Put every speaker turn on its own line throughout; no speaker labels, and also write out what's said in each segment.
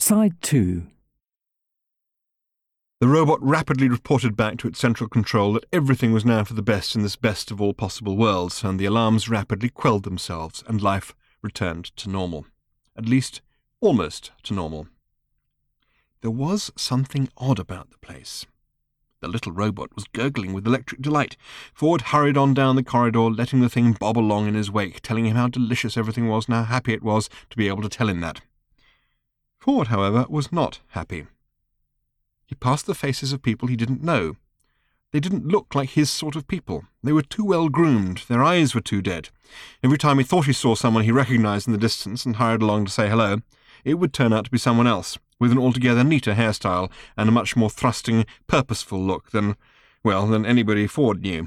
Side 2.
The robot rapidly reported back to its central control that everything was now for the best in this best of all possible worlds, and the alarms rapidly quelled themselves, and life returned to normal. At least, almost to normal. There was something odd about the place. The little robot was gurgling with electric delight. Ford hurried on down the corridor, letting the thing bob along in his wake, telling him how delicious everything was and how happy it was to be able to tell him that. Ford, however, was not happy. He passed the faces of people he didn't know. They didn't look like his sort of people. They were too well groomed. Their eyes were too dead. Every time he thought he saw someone he recognized in the distance and hurried along to say hello, it would turn out to be someone else, with an altogether neater hairstyle and a much more thrusting, purposeful look than anybody Ford knew.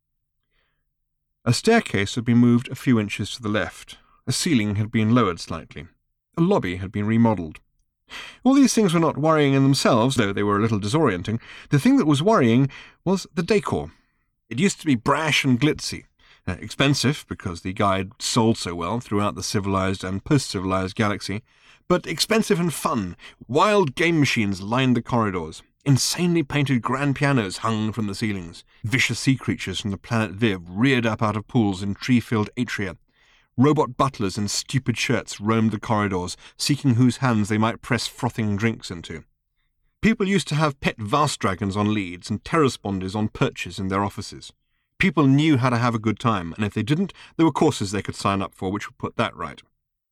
A staircase had been moved a few inches to the left. A ceiling had been lowered slightly. A lobby had been remodelled. All these things were not worrying in themselves, though they were a little disorienting. The thing that was worrying was the decor. It used to be brash and glitzy. Expensive, because the guide sold so well throughout the civilized and post-civilized galaxy, but expensive and fun. Wild game machines lined the corridors. Insanely painted grand pianos hung from the ceilings. Vicious sea creatures from the planet Viv reared up out of pools in tree-filled atria. Robot butlers in stupid shirts roamed the corridors, seeking whose hands they might press frothing drinks into. People used to have pet vast dragons on leads and terrasponders on perches in their offices. People knew how to have a good time, and if they didn't, there were courses they could sign up for which would put that right.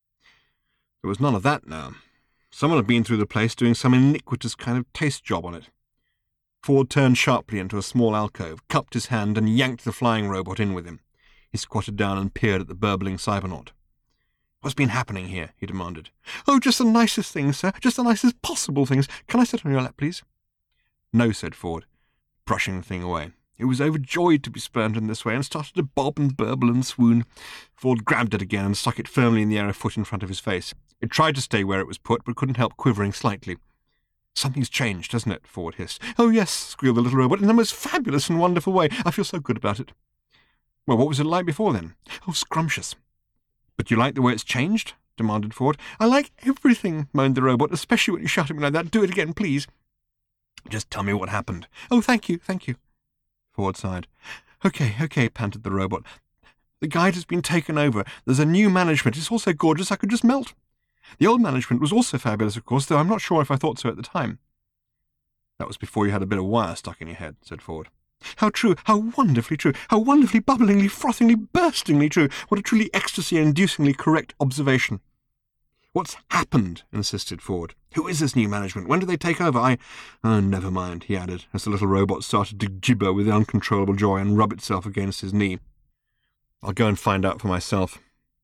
There was none of that now. Someone had been through the place doing some iniquitous kind of taste job on it. Ford turned sharply into a small alcove, cupped his hand, and yanked the flying robot in with him. He squatted down and peered at the burbling cybernaut. "What's been happening here?" he demanded. "Oh, just the nicest things, sir. Just the nicest possible things. Can I sit on your lap, please?" "No," said Ford, brushing the thing away. It was overjoyed to be spurned in this way and started to bob and burble and swoon. Ford grabbed it again and stuck it firmly in the air a foot in front of his face. It tried to stay where it was put, but couldn't help quivering slightly. "Something's changed, hasn't it?" Ford hissed. "Oh, yes," squealed the little robot, "in the most fabulous and wonderful way. I feel so good about it." "Well, what was it like before, then?" "Oh, scrumptious." "But you like the way it's changed?" demanded Ford. "I like everything," moaned the robot, "especially when you shout at me like that. Do it again, please." "Just tell me what happened." "Oh, thank you." Ford sighed. Okay, panted the robot. "The guide has been taken over. There's a new management. It's all so gorgeous I could just melt. The old management was also fabulous, of course, though I'm not sure if I thought so at the time." "That was before you had a bit of wire stuck in your head," said Ford. "How true, how wonderfully true, how wonderfully bubblingly, frothingly, burstingly true. What a truly ecstasy-inducingly correct observation." "What's happened?" insisted Ford. "Who is this new management? When do they take over? Oh, never mind," he added, as the little robot started to gibber with uncontrollable joy and rub itself against his knee. "I'll go and find out for myself."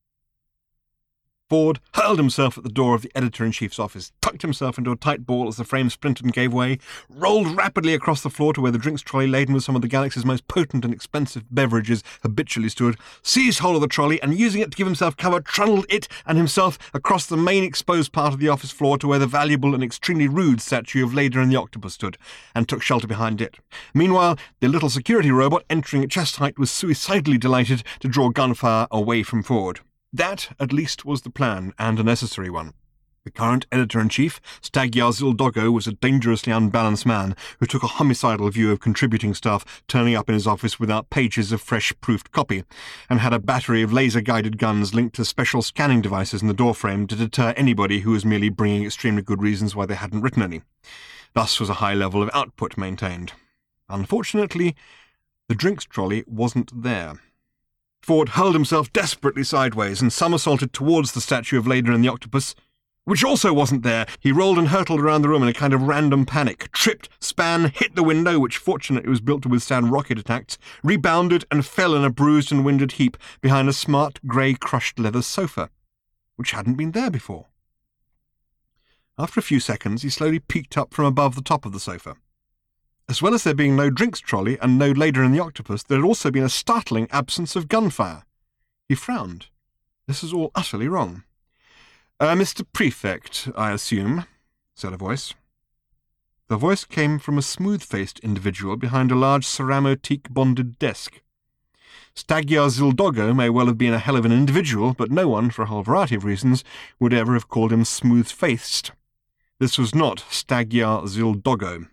Ford hurled himself at the door of the editor-in-chief's office, tucked himself into a tight ball as the frame splintered and gave way, rolled rapidly across the floor to where the drinks trolley laden with some of the galaxy's most potent and expensive beverages habitually stood, seized hold of the trolley, and using it to give himself cover, trundled it and himself across the main exposed part of the office floor to where the valuable and extremely rude statue of Leda and the Octopus stood, and took shelter behind it. Meanwhile, the little security robot, entering at chest height, was suicidally delighted to draw gunfire away from Ford. That, at least, was the plan, and a necessary one. The current editor-in-chief, Stagyar Zildoggo, was a dangerously unbalanced man who took a homicidal view of contributing staff turning up in his office without pages of fresh-proofed copy, and had a battery of laser-guided guns linked to special scanning devices in the doorframe to deter anybody who was merely bringing extremely good reasons why they hadn't written any. Thus was a high level of output maintained. Unfortunately, the drinks trolley wasn't there. Ford hurled himself desperately sideways and somersaulted towards the statue of Leda and the Octopus, which also wasn't there. He rolled and hurtled around the room in a kind of random panic, tripped, span, hit the window, which fortunately was built to withstand rocket attacks, rebounded and fell in a bruised and winded heap behind a smart grey crushed leather sofa, which hadn't been there before. After a few seconds, he slowly peeked up from above the top of the sofa. As well as there being no drinks trolley and no Leda and the Octopus, there had also been a startling absence of gunfire. He frowned. This was all utterly wrong. "Mr. Prefect, I assume," said a voice. The voice came from a smooth-faced individual behind a large ceramo-teak-bonded desk. Stagyar Zildoggo may well have been a hell of an individual, but no one, for a whole variety of reasons, would ever have called him smooth-faced. This was not Stagyar Zildoggo.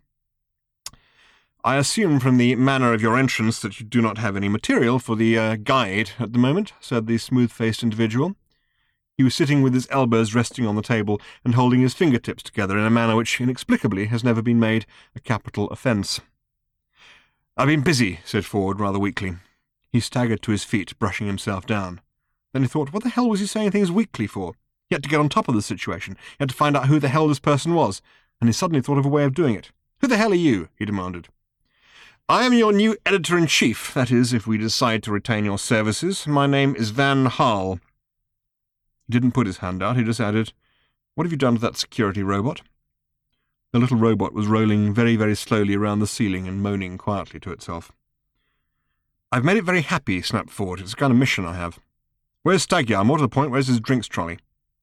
"I assume from the manner of your entrance that you do not have any material for the guide at the moment," said the smooth-faced individual. He was sitting with his elbows resting on the table and holding his fingertips together in a manner which, inexplicably, has never been made a capital offence. "I've been busy," said Ford rather weakly. He staggered to his feet, brushing himself down. Then he thought, what the hell was he saying things weakly for? He had to get on top of the situation. He had to find out who the hell this person was, and he suddenly thought of a way of doing it. "Who the hell are you?" he demanded. "I am your new editor-in-chief, that is, if we decide to retain your services. My name is Van Hal." He didn't put his hand out, he just added, "What have you done to that security robot?" The little robot was rolling very, very slowly around the ceiling and moaning quietly to itself. "I've made it very happy," snapped Ford. "It's the kind of mission I have. Where's Stagyar? More to the point, where's his drinks trolley?"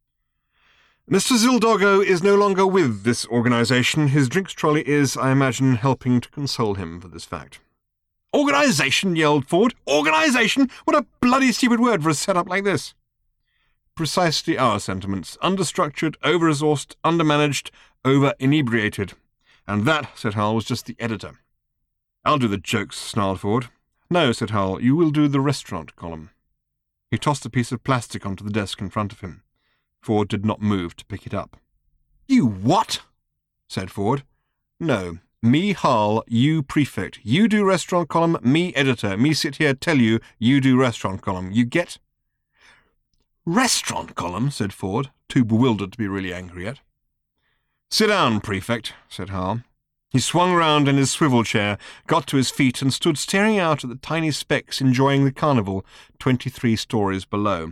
"Mr. Zildoggo is no longer with this organization. His drinks trolley is, I imagine, helping to console him for this fact." "Organization?" yelled Ford. "Organization? What a bloody stupid word for a setup like this." "Precisely our sentiments. Understructured, over-resourced, undermanaged, over-inebriated. And that," said Hull, "was just the editor." "I'll do the jokes," snarled Ford. "No," said Hull, "you will do the restaurant column." He tossed a piece of plastic onto the desk in front of him. Ford did not move to pick it up. "You what?" said Ford. "No. Me Hull, you prefect. You do restaurant column, me editor. Me sit here tell you, you do restaurant column. You get?" "Restaurant column?" said Ford, too bewildered to be really angry yet. "Sit down, prefect," said Hull. He swung round in his swivel chair, got to his feet, and stood staring out at the tiny specks enjoying the carnival 23 stories below.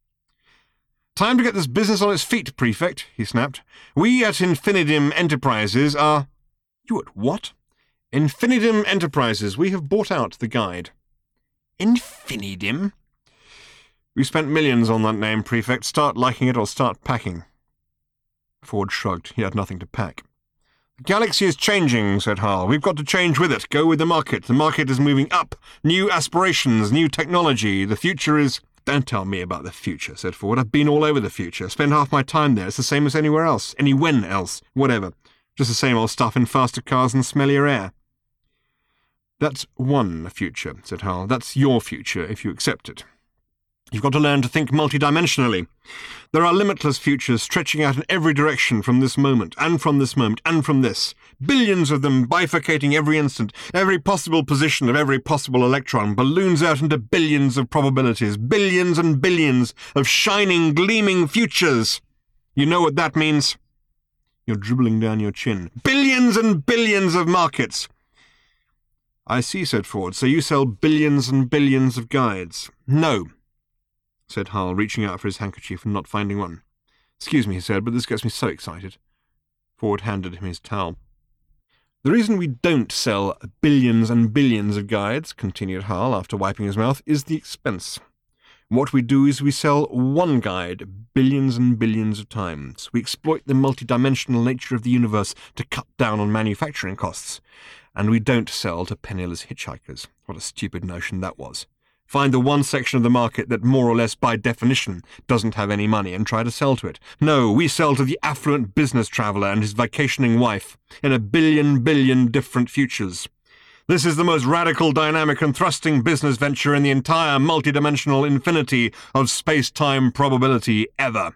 "Time to get this business on its feet, prefect," he snapped. "We at Infinitum Enterprises are—" "You at what?" "Infinitum Enterprises. We have bought out the guide." "Infinitum?" "We spent millions on that name, prefect. Start liking it or start packing." Ford shrugged. He had nothing to pack. "The galaxy is changing," said Hull. "We've got to change with it. Go with the market. The market is moving up. New aspirations, new technology. The future is—" "Don't tell me about the future," said Ford. "I've been all over the future. Spend half my time there. It's the same as anywhere else. Anywhen else. Whatever. Just the same old stuff in faster cars and smellier air." "That's one future," said Hull. "That's your future, if you accept it. You've got to learn to think multidimensionally. There are limitless futures stretching out in every direction from this moment, and from this moment, and from this. Billions of them bifurcating every instant. Every possible position of every possible electron balloons out into billions of probabilities. Billions and billions of shining, gleaming futures. You know what that means?" You're dribbling down your chin. "Billions and billions of markets." "I see," said Ford. "So you sell billions and billions of guides." "No," said Hull, reaching out for his handkerchief and not finding one. "Excuse me," he said, "but this gets me so excited." Ford handed him his towel. "The reason we don't sell billions and billions of guides," continued Hull, after wiping his mouth, "is the expense. What we do is we sell one guide billions and billions of times. We exploit the multidimensional nature of the universe to cut down on manufacturing costs. And we don't sell to penniless hitchhikers. What a stupid notion that was. Find the one section of the market that more or less by definition doesn't have any money and try to sell to it. No, we sell to the affluent business traveller and his vacationing wife in a billion different futures. This is the most radical, dynamic and thrusting business venture in the entire multidimensional infinity of space-time probability ever."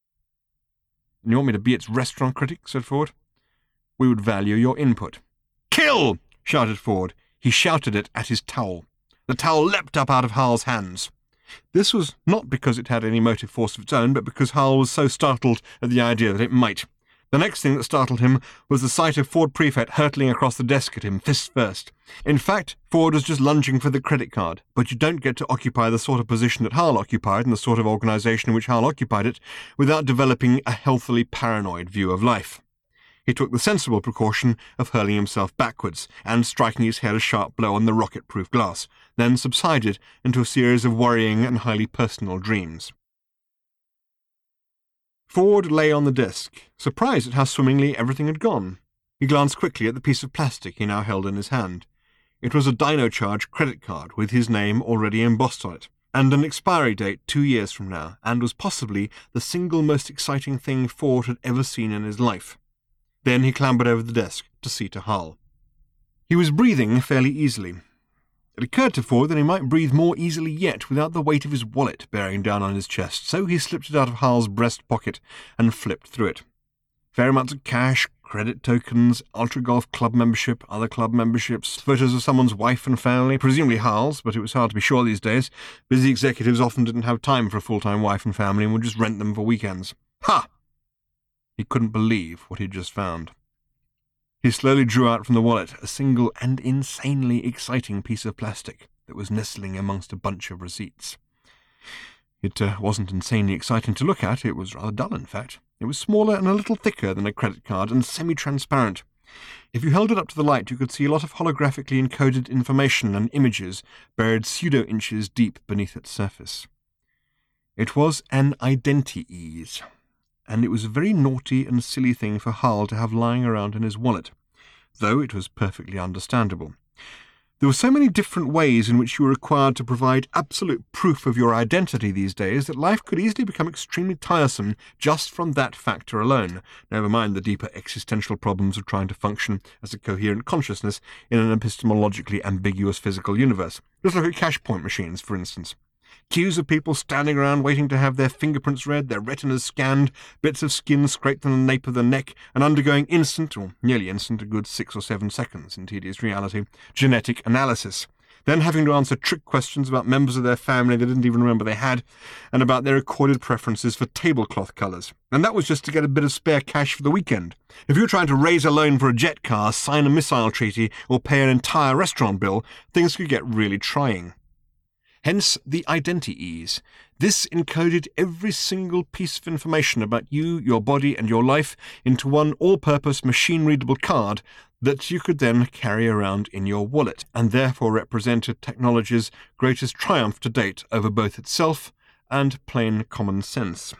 "And you want me to be its restaurant critic?" said Ford. "We would value your input." "Kill!" shouted Ford. He shouted it at his towel. The towel leapt up out of Hull's hands. This was not because it had any motive force of its own, but because Hull was so startled at the idea that it might. The next thing that startled him was the sight of Ford Prefect hurtling across the desk at him, fist first. In fact, Ford was just lunging for the credit card, but you don't get to occupy the sort of position that Hull occupied and the sort of organization in which Hull occupied it without developing a healthily paranoid view of life. He took the sensible precaution of hurling himself backwards and striking his head a sharp blow on the rocket-proof glass, then subsided into a series of worrying and highly personal dreams. Ford lay on the desk, surprised at how swimmingly everything had gone. He glanced quickly at the piece of plastic he now held in his hand. It was a DinoCharge credit card with his name already embossed on it, and an expiry date 2 years from now, and was possibly the single most exciting thing Ford had ever seen in his life. Then he clambered over the desk to see to Hull. He was breathing fairly easily. It occurred to Ford that he might breathe more easily yet without the weight of his wallet bearing down on his chest, so he slipped it out of Hull's breast pocket and flipped through it. Fair amounts of cash, credit tokens, Ultra Golf Club membership, other club memberships, photos of someone's wife and family, presumably Hull's, but it was hard to be sure these days. Busy executives often didn't have time for a full-time wife and family and would just rent them for weekends. Ha! He couldn't believe what he'd just found. He slowly drew out from the wallet a single and insanely exciting piece of plastic that was nestling amongst a bunch of receipts. It wasn't insanely exciting to look at, it was rather dull in fact. It was smaller and a little thicker than a credit card and semi-transparent. If you held it up to the light, you could see a lot of holographically encoded information and images buried pseudo-inches deep beneath its surface. It was an Identi-ease, and it was a very naughty and silly thing for Hull to have lying around in his wallet, though it was perfectly understandable. There were so many different ways in which you were required to provide absolute proof of your identity these days that life could easily become extremely tiresome just from that factor alone, never mind the deeper existential problems of trying to function as a coherent consciousness in an epistemologically ambiguous physical universe. Just look at cash point machines, for instance. Queues of people standing around waiting to have their fingerprints read, their retinas scanned, bits of skin scraped on the nape of the neck, and undergoing instant, or nearly instant, a good 6 or 7 seconds in tedious reality, genetic analysis. Then having to answer trick questions about members of their family they didn't even remember they had, and about their recorded preferences for tablecloth colours. And that was just to get a bit of spare cash for the weekend. If you were trying to raise a loan for a jet car, sign a missile treaty, or pay an entire restaurant bill, things could get really trying. Hence the Identi-ease. This encoded every single piece of information about you, your body, and your life into one all-purpose machine-readable card that you could then carry around in your wallet, and therefore represented technology's greatest triumph to date over both itself and plain common sense.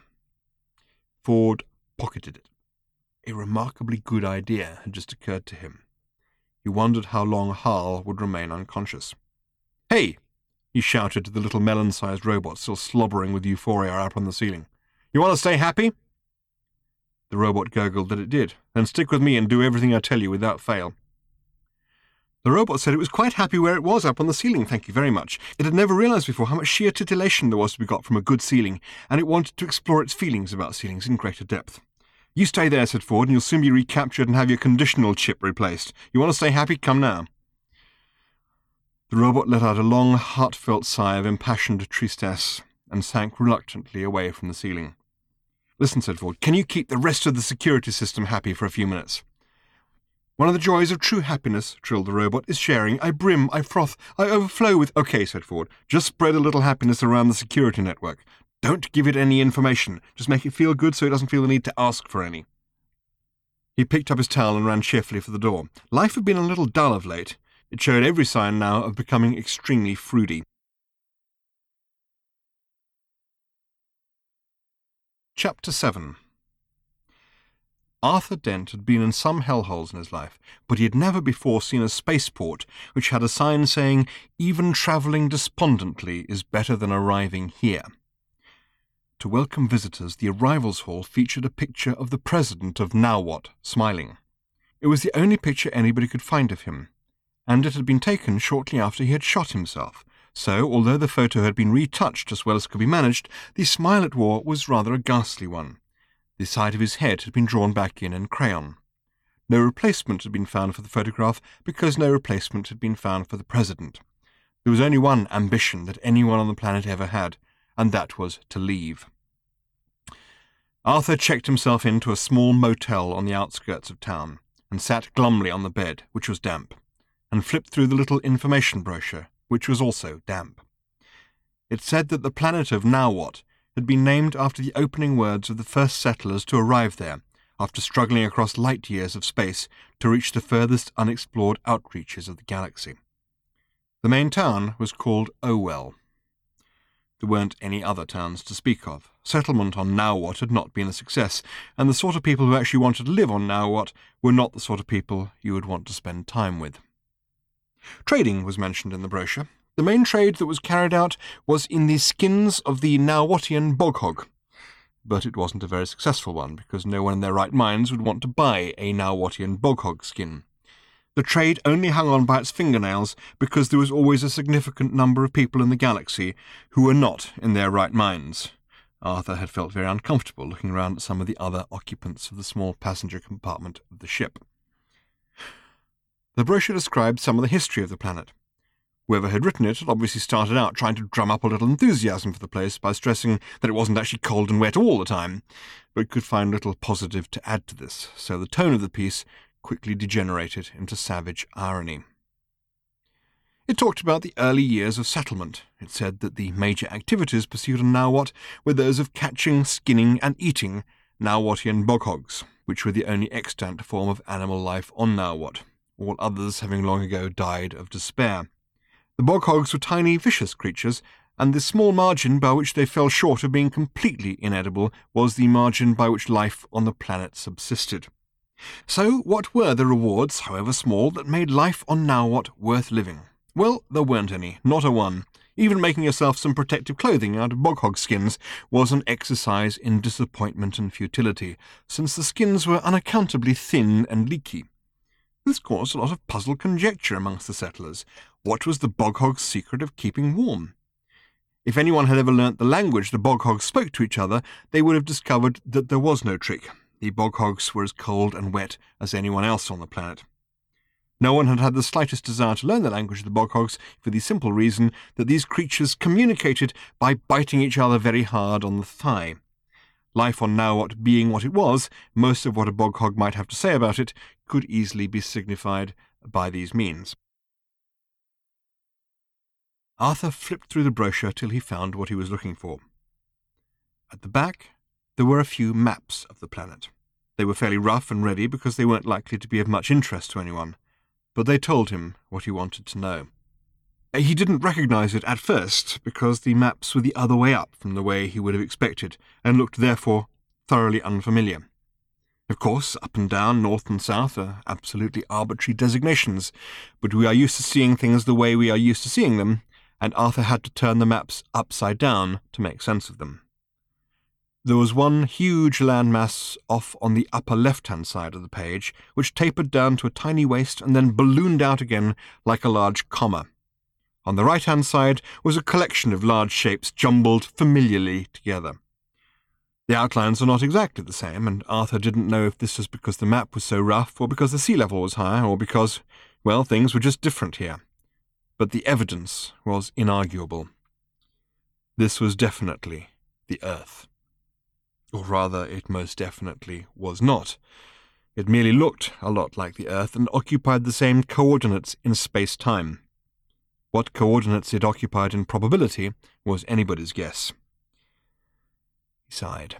Ford pocketed it. A remarkably good idea had just occurred to him. He wondered how long Hull would remain unconscious. "Hey!" he shouted to the little melon-sized robot still slobbering with euphoria up on the ceiling. "You want to stay happy?" The robot gurgled that it did. "Then stick with me and do everything I tell you without fail." The robot said it was quite happy where it was up on the ceiling, thank you very much. It had never realized before how much sheer titillation there was to be got from a good ceiling, and it wanted to explore its feelings about ceilings in greater depth. "You stay there," said Ford, "and you'll soon be recaptured and have your conditional chip replaced. You want to stay happy? Come now." The robot let out a long, heartfelt sigh of impassioned tristesse and sank reluctantly away from the ceiling. "Listen," said Ford, "can you keep the rest of the security system happy for a few minutes?" "One of the joys of true happiness," trilled the robot, "is sharing. I brim, I froth, I overflow with—" "Okay," said Ford, "just spread a little happiness around the security network. Don't give it any information. Just make it feel good so it doesn't feel the need to ask for any." He picked up his towel and ran cheerfully for the door. Life had been a little dull of late. It showed every sign now of becoming extremely fruity. Chapter 7. Arthur Dent had been in some hellholes in his life, but he had never before seen a spaceport which had a sign saying, "Even travelling despondently is better than arriving here." To welcome visitors, the arrivals hall featured a picture of the president of Now What, smiling. It was the only picture anybody could find of him, and it had been taken shortly after he had shot himself, so, although the photo had been retouched as well as could be managed, the smile it wore was rather a ghastly one. The side of his head had been drawn back in crayon. No replacement had been found for the photograph because no replacement had been found for the president. There was only one ambition that anyone on the planet ever had, and that was to leave. Arthur checked himself into a small motel on the outskirts of town, and sat glumly on the bed, which was damp, and flipped through the little information brochure, which was also damp. It said that the planet of Now What had been named after the opening words of the first settlers to arrive there, after struggling across light years of space to reach the furthest unexplored outreaches of the galaxy. The main town was called Owell. There weren't any other towns to speak of. Settlement on Now What had not been a success, and the sort of people who actually wanted to live on Now What were not the sort of people you would want to spend time with. Trading was mentioned in the brochure. The main trade that was carried out was in the skins of the Now Whatian bog hog. but it wasn't a very successful one, because no one in their right minds would want to buy a Nowhattian boghog skin. The trade only hung on by its fingernails because there was always a significant number of people in the galaxy who were not in their right minds. Arthur had felt very uncomfortable looking around at some of the other occupants of the small passenger compartment of the ship. The brochure described some of the history of the planet. Whoever had written it had obviously started out trying to drum up a little enthusiasm for the place by stressing that it wasn't actually cold and wet all the time, but could find little positive to add to this, so the tone of the piece quickly degenerated into savage irony. It talked about the early years of settlement. It said that the major activities pursued on Nowhat were those of catching, skinning, and eating Nowhattian boghogs, which were the only extant form of animal life on Nowhat, all others having long ago died of despair. The boghogs were tiny, vicious creatures, and the small margin by which they fell short of being completely inedible was the margin by which life on the planet subsisted. So what were the rewards, however small, that made life on Nowhat worth living? Well, there weren't any, not a one. Even making yourself some protective clothing out of boghog skins was an exercise in disappointment and futility, since the skins were unaccountably thin and leaky. This caused a lot of puzzled conjecture amongst the settlers. What was the boghog's secret of keeping warm? If anyone had ever learnt the language the boghogs spoke to each other, they would have discovered that there was no trick. The boghogs were as cold and wet as anyone else on the planet. No one had had the slightest desire to learn the language of the boghogs for the simple reason that these creatures communicated by biting each other very hard on the thigh. Life on Nowhat being what it was, most of what a boghog might have to say about it could easily be signified by these means. Arthur flipped through the brochure till he found what he was looking for. At the back, there were a few maps of the planet. They were fairly rough and ready because they weren't likely to be of much interest to anyone, but they told him what he wanted to know. He didn't recognize it at first because the maps were the other way up from the way he would have expected and looked therefore thoroughly unfamiliar. Of course, up and down, north and south are absolutely arbitrary designations, but we are used to seeing things the way we are used to seeing them, and Arthur had to turn the maps upside down to make sense of them. There was one huge landmass off on the upper left-hand side of the page, which tapered down to a tiny waist and then ballooned out again like a large comma. On the right-hand side was a collection of large shapes jumbled familiarly together. The outlines are not exactly the same, and Arthur didn't know if this was because the map was so rough, or because the sea level was higher, or because, well, things were just different here. But the evidence was inarguable. This was definitely the Earth. Or rather, it most definitely was not. It merely looked a lot like the Earth and occupied the same coordinates in space-time. What coordinates it occupied in probability was anybody's guess. He sighed.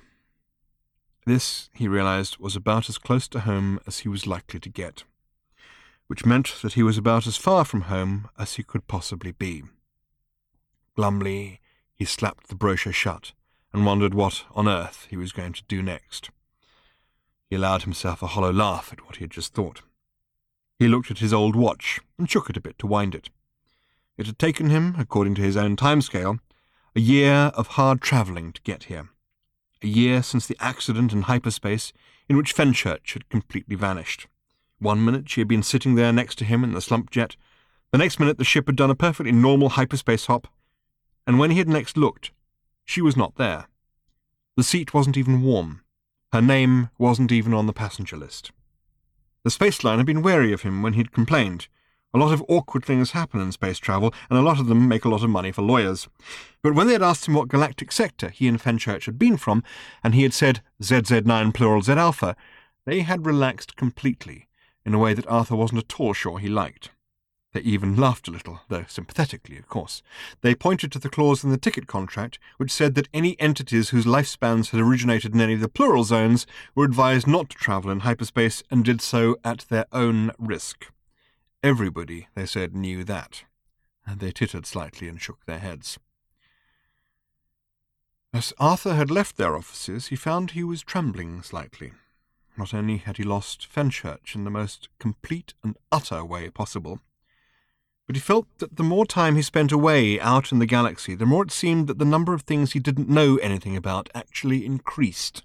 This, he realized, was about as close to home as he was likely to get, which meant that he was about as far from home as he could possibly be. Glumly, he slapped the brochure shut and wondered what on earth he was going to do next. He allowed himself a hollow laugh at what he had just thought. He looked at his old watch and shook it a bit to wind it. It had taken him, according to his own timescale, a year of hard travelling to get here. A year since the accident in hyperspace in which Fenchurch had completely vanished. 1 minute she had been sitting there next to him in the slump jet. The next minute the ship had done a perfectly normal hyperspace hop. And when he had next looked, she was not there. The seat wasn't even warm. Her name wasn't even on the passenger list. The space line had been wary of him when he'd complained. A lot of awkward things happen in space travel, and a lot of them make a lot of money for lawyers. But when they had asked him what galactic sector he and Fenchurch had been from, and he had said ZZ9 plural Z Alpha, they had relaxed completely, in a way that Arthur wasn't at all sure he liked. They even laughed a little, though sympathetically, of course. They pointed to the clause in the ticket contract, which said that any entities whose lifespans had originated in any of the plural zones were advised not to travel in hyperspace and did so at their own risk. Everybody, they said, knew that. And they tittered slightly and shook their heads. As Arthur had left their offices, he found he was trembling slightly. Not only had he lost Fenchurch in the most complete and utter way possible, But he felt that the more time he spent away out in the galaxy, the more it seemed that the number of things he didn't know anything about actually increased.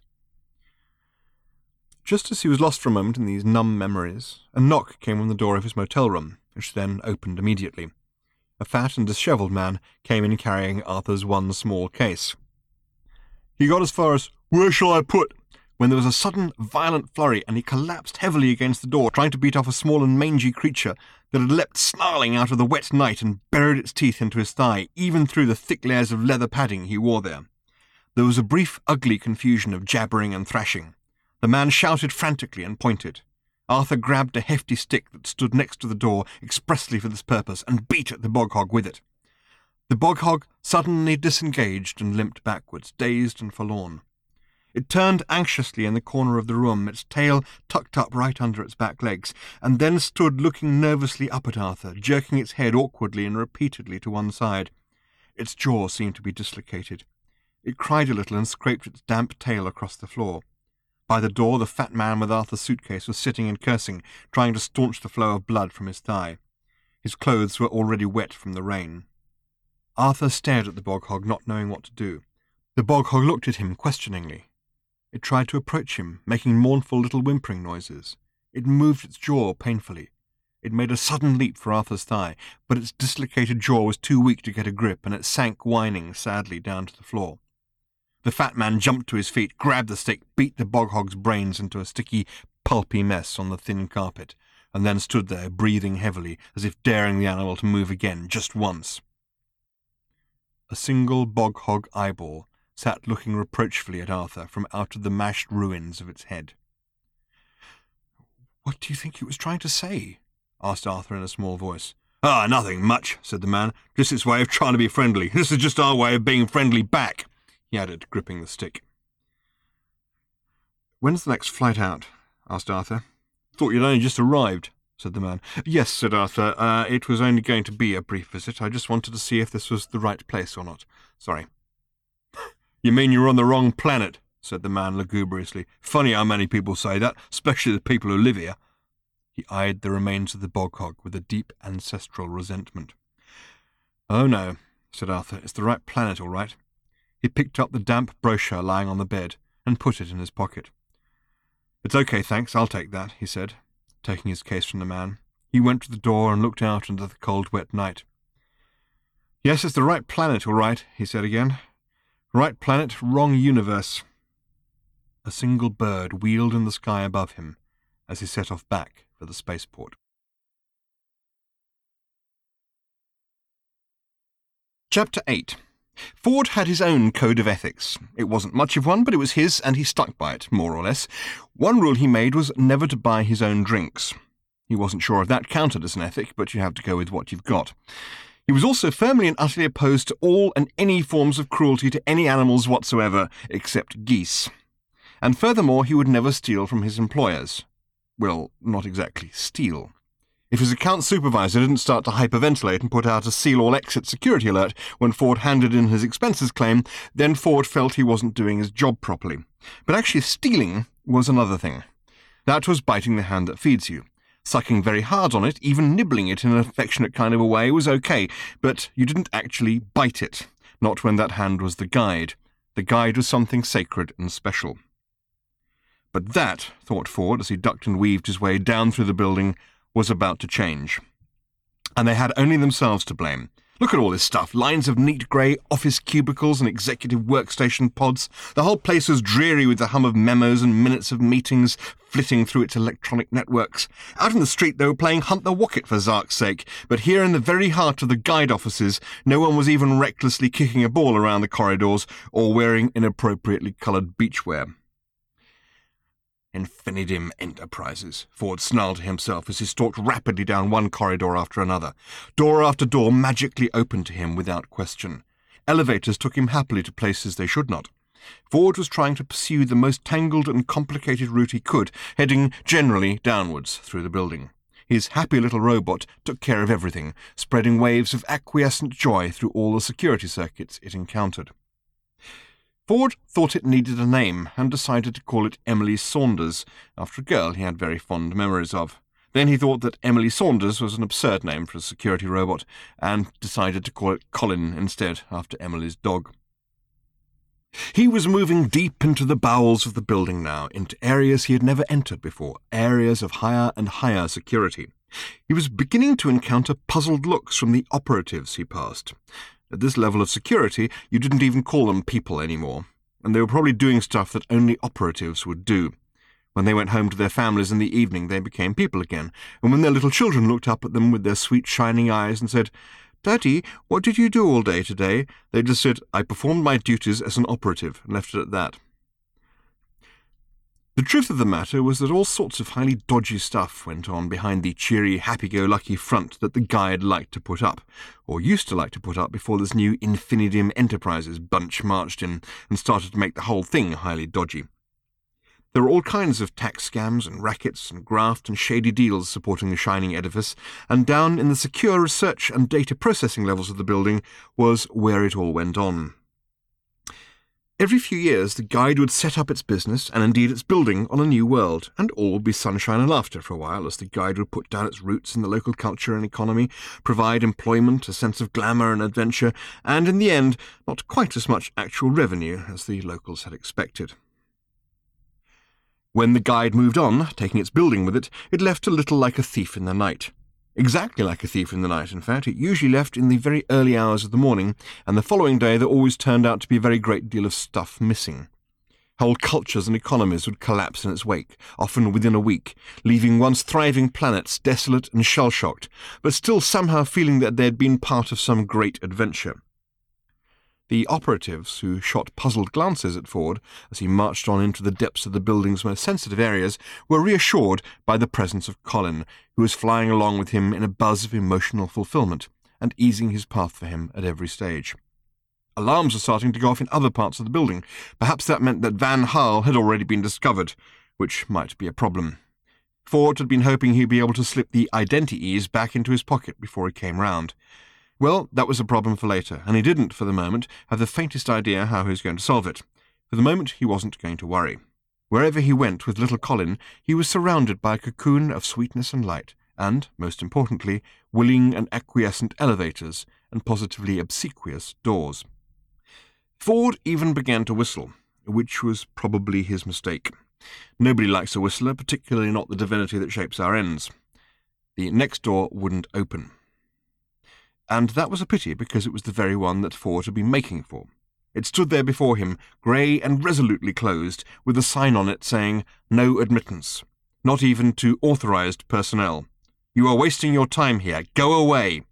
Just as he was lost for a moment in these numb memories, a knock came on the door of his motel room, which then opened immediately. A fat and dishevelled man came in carrying Arthur's one small case. He got as far as, "Where shall I put?" when there was a sudden, violent flurry, and he collapsed heavily against the door, trying to beat off a small and mangy creature that had leapt snarling out of the wet night and buried its teeth into his thigh, even through the thick layers of leather padding he wore there. There was a brief, ugly confusion of jabbering and thrashing. The man shouted frantically and pointed. Arthur grabbed a hefty stick that stood next to the door expressly for this purpose and beat at the bog hog with it. The bog hog suddenly disengaged and limped backwards, dazed and forlorn. It turned anxiously in the corner of the room, its tail tucked up right under its back legs, and then stood looking nervously up at Arthur, jerking its head awkwardly and repeatedly to one side. Its jaw seemed to be dislocated. It cried a little and scraped its damp tail across the floor. By the door, the fat man with Arthur's suitcase was sitting and cursing, trying to staunch the flow of blood from his thigh. His clothes were already wet from the rain. Arthur stared at the bog hog, not knowing what to do. The bog hog looked at him questioningly. It tried to approach him, making mournful little whimpering noises. It moved its jaw painfully. It made a sudden leap for Arthur's thigh, but its dislocated jaw was too weak to get a grip, and it sank whining sadly down to the floor. The fat man jumped to his feet, grabbed the stick, beat the bog hog's brains into a sticky, pulpy mess on the thin carpet, and then stood there, breathing heavily, as if daring the animal to move again, just once. A single bog hog eyeball sat looking reproachfully at Arthur from out of the mashed ruins of its head. "What do you think it was trying to say?" asked Arthur in a small voice. "Ah, nothing much," said the man. "Just its way of trying to be friendly. This is just our way of being friendly back," he added, gripping the stick. "When's the next flight out?" asked Arthur. "Thought you'd only just arrived," said the man. "Yes," said Arthur. It was only going to be a brief visit. I just wanted to see if this was the right place or not. Sorry." "You mean you're on the wrong planet?" said the man lugubriously. "Funny how many people say that, especially the people who live here." He eyed the remains of the bog hog with a deep ancestral resentment. "Oh, no," said Arthur. "It's the right planet, all right." He picked up the damp brochure lying on the bed and put it in his pocket. "It's okay, thanks. I'll take that," he said, taking his case from the man. He went to the door and looked out into the cold, wet night. "Yes, it's the right planet, all right," he said again. "Right planet, wrong universe." A single bird wheeled in the sky above him as he set off back for the spaceport. Chapter 8. Ford had his own code of ethics. It wasn't much of one, but it was his, and he stuck by it, more or less. One rule he made was never to buy his own drinks. He wasn't sure if that counted as an ethic, but you have to go with what you've got. He was also firmly and utterly opposed to all and any forms of cruelty to any animals whatsoever, except geese. And furthermore, he would never steal from his employers. Well, not exactly steal. If his account supervisor didn't start to hyperventilate and put out a seal-all-exit security alert when Ford handed in his expenses claim, then Ford felt he wasn't doing his job properly. But actually stealing was another thing. That was biting the hand that feeds you. Sucking very hard on it, even nibbling it in an affectionate kind of a way, was okay, but you didn't actually bite it, not when that hand was the guide. The guide was something sacred and special. But that, thought Ford as he ducked and weaved his way down through the building, was about to change. And they had only themselves to blame. Look at all this stuff, lines of neat grey office cubicles and executive workstation pods. The whole place was dreary with the hum of memos and minutes of meetings flitting through its electronic networks. Out in the street they were playing Hunt the Wocket for Zark's sake, but here in the very heart of the guide offices no one was even recklessly kicking a ball around the corridors or wearing inappropriately coloured beachwear. Infinitum Enterprises, Ford snarled to himself as he stalked rapidly down one corridor after another. Door after door magically opened to him without question. Elevators took him happily to places they should not. Ford was trying to pursue the most tangled and complicated route he could, heading generally downwards through the building. His happy little robot took care of everything, spreading waves of acquiescent joy through all the security circuits it encountered. Ford thought it needed a name and decided to call it Emily Saunders, after a girl he had very fond memories of. Then he thought that Emily Saunders was an absurd name for a security robot, and decided to call it Colin instead, after Emily's dog. He was moving deep into the bowels of the building now, into areas he had never entered before, areas of higher and higher security. He was beginning to encounter puzzled looks from the operatives he passed. At this level of security, you didn't even call them people anymore, and they were probably doing stuff that only operatives would do. When they went home to their families in the evening, they became people again, and when their little children looked up at them with their sweet shining eyes and said, "Daddy, what did you do all day today?" they just said, "I performed my duties as an operative," and left it at that. The truth of the matter was that all sorts of highly dodgy stuff went on behind the cheery, happy-go-lucky front that the Guide liked to put up, or used to like to put up before this new Infinidium Enterprises bunch marched in and started to make the whole thing highly dodgy. There were all kinds of tax scams and rackets and graft and shady deals supporting the shining edifice, and down in the secure research and data processing levels of the building was where it all went on. Every few years the Guide would set up its business, and indeed its building, on a new world, and all would be sunshine and laughter for a while, as the Guide would put down its roots in the local culture and economy, provide employment, a sense of glamour and adventure, and in the end not quite as much actual revenue as the locals had expected. When the Guide moved on, taking its building with it, it left a little like a thief in the night. Exactly like a thief in the night, in fact. It usually left in the very early hours of the morning, and the following day there always turned out to be a very great deal of stuff missing. Whole cultures and economies would collapse in its wake, often within a week, leaving once thriving planets desolate and shell-shocked, but still somehow feeling that they had been part of some great adventure. The operatives, who shot puzzled glances at Ford as he marched on into the depths of the building's most sensitive areas, were reassured by the presence of Colin, who was flying along with him in a buzz of emotional fulfillment, and easing his path for him at every stage. Alarms were starting to go off in other parts of the building. Perhaps that meant that Van Hull had already been discovered, which might be a problem. Ford had been hoping he'd be able to slip the identi-ease back into his pocket before he came round. Well, that was a problem for later, and he didn't, for the moment, have the faintest idea how he was going to solve it. For the moment, he wasn't going to worry. Wherever he went with little Colin, he was surrounded by a cocoon of sweetness and light, and, most importantly, willing and acquiescent elevators and positively obsequious doors. Ford even began to whistle, which was probably his mistake. Nobody likes a whistler, particularly not the divinity that shapes our ends. The next door wouldn't open. And that was a pity, because it was the very one that Ford had been making for. It stood there before him, grey and resolutely closed, with a sign on it saying, "No admittance. Not even to authorized personnel. You are wasting your time here. Go away."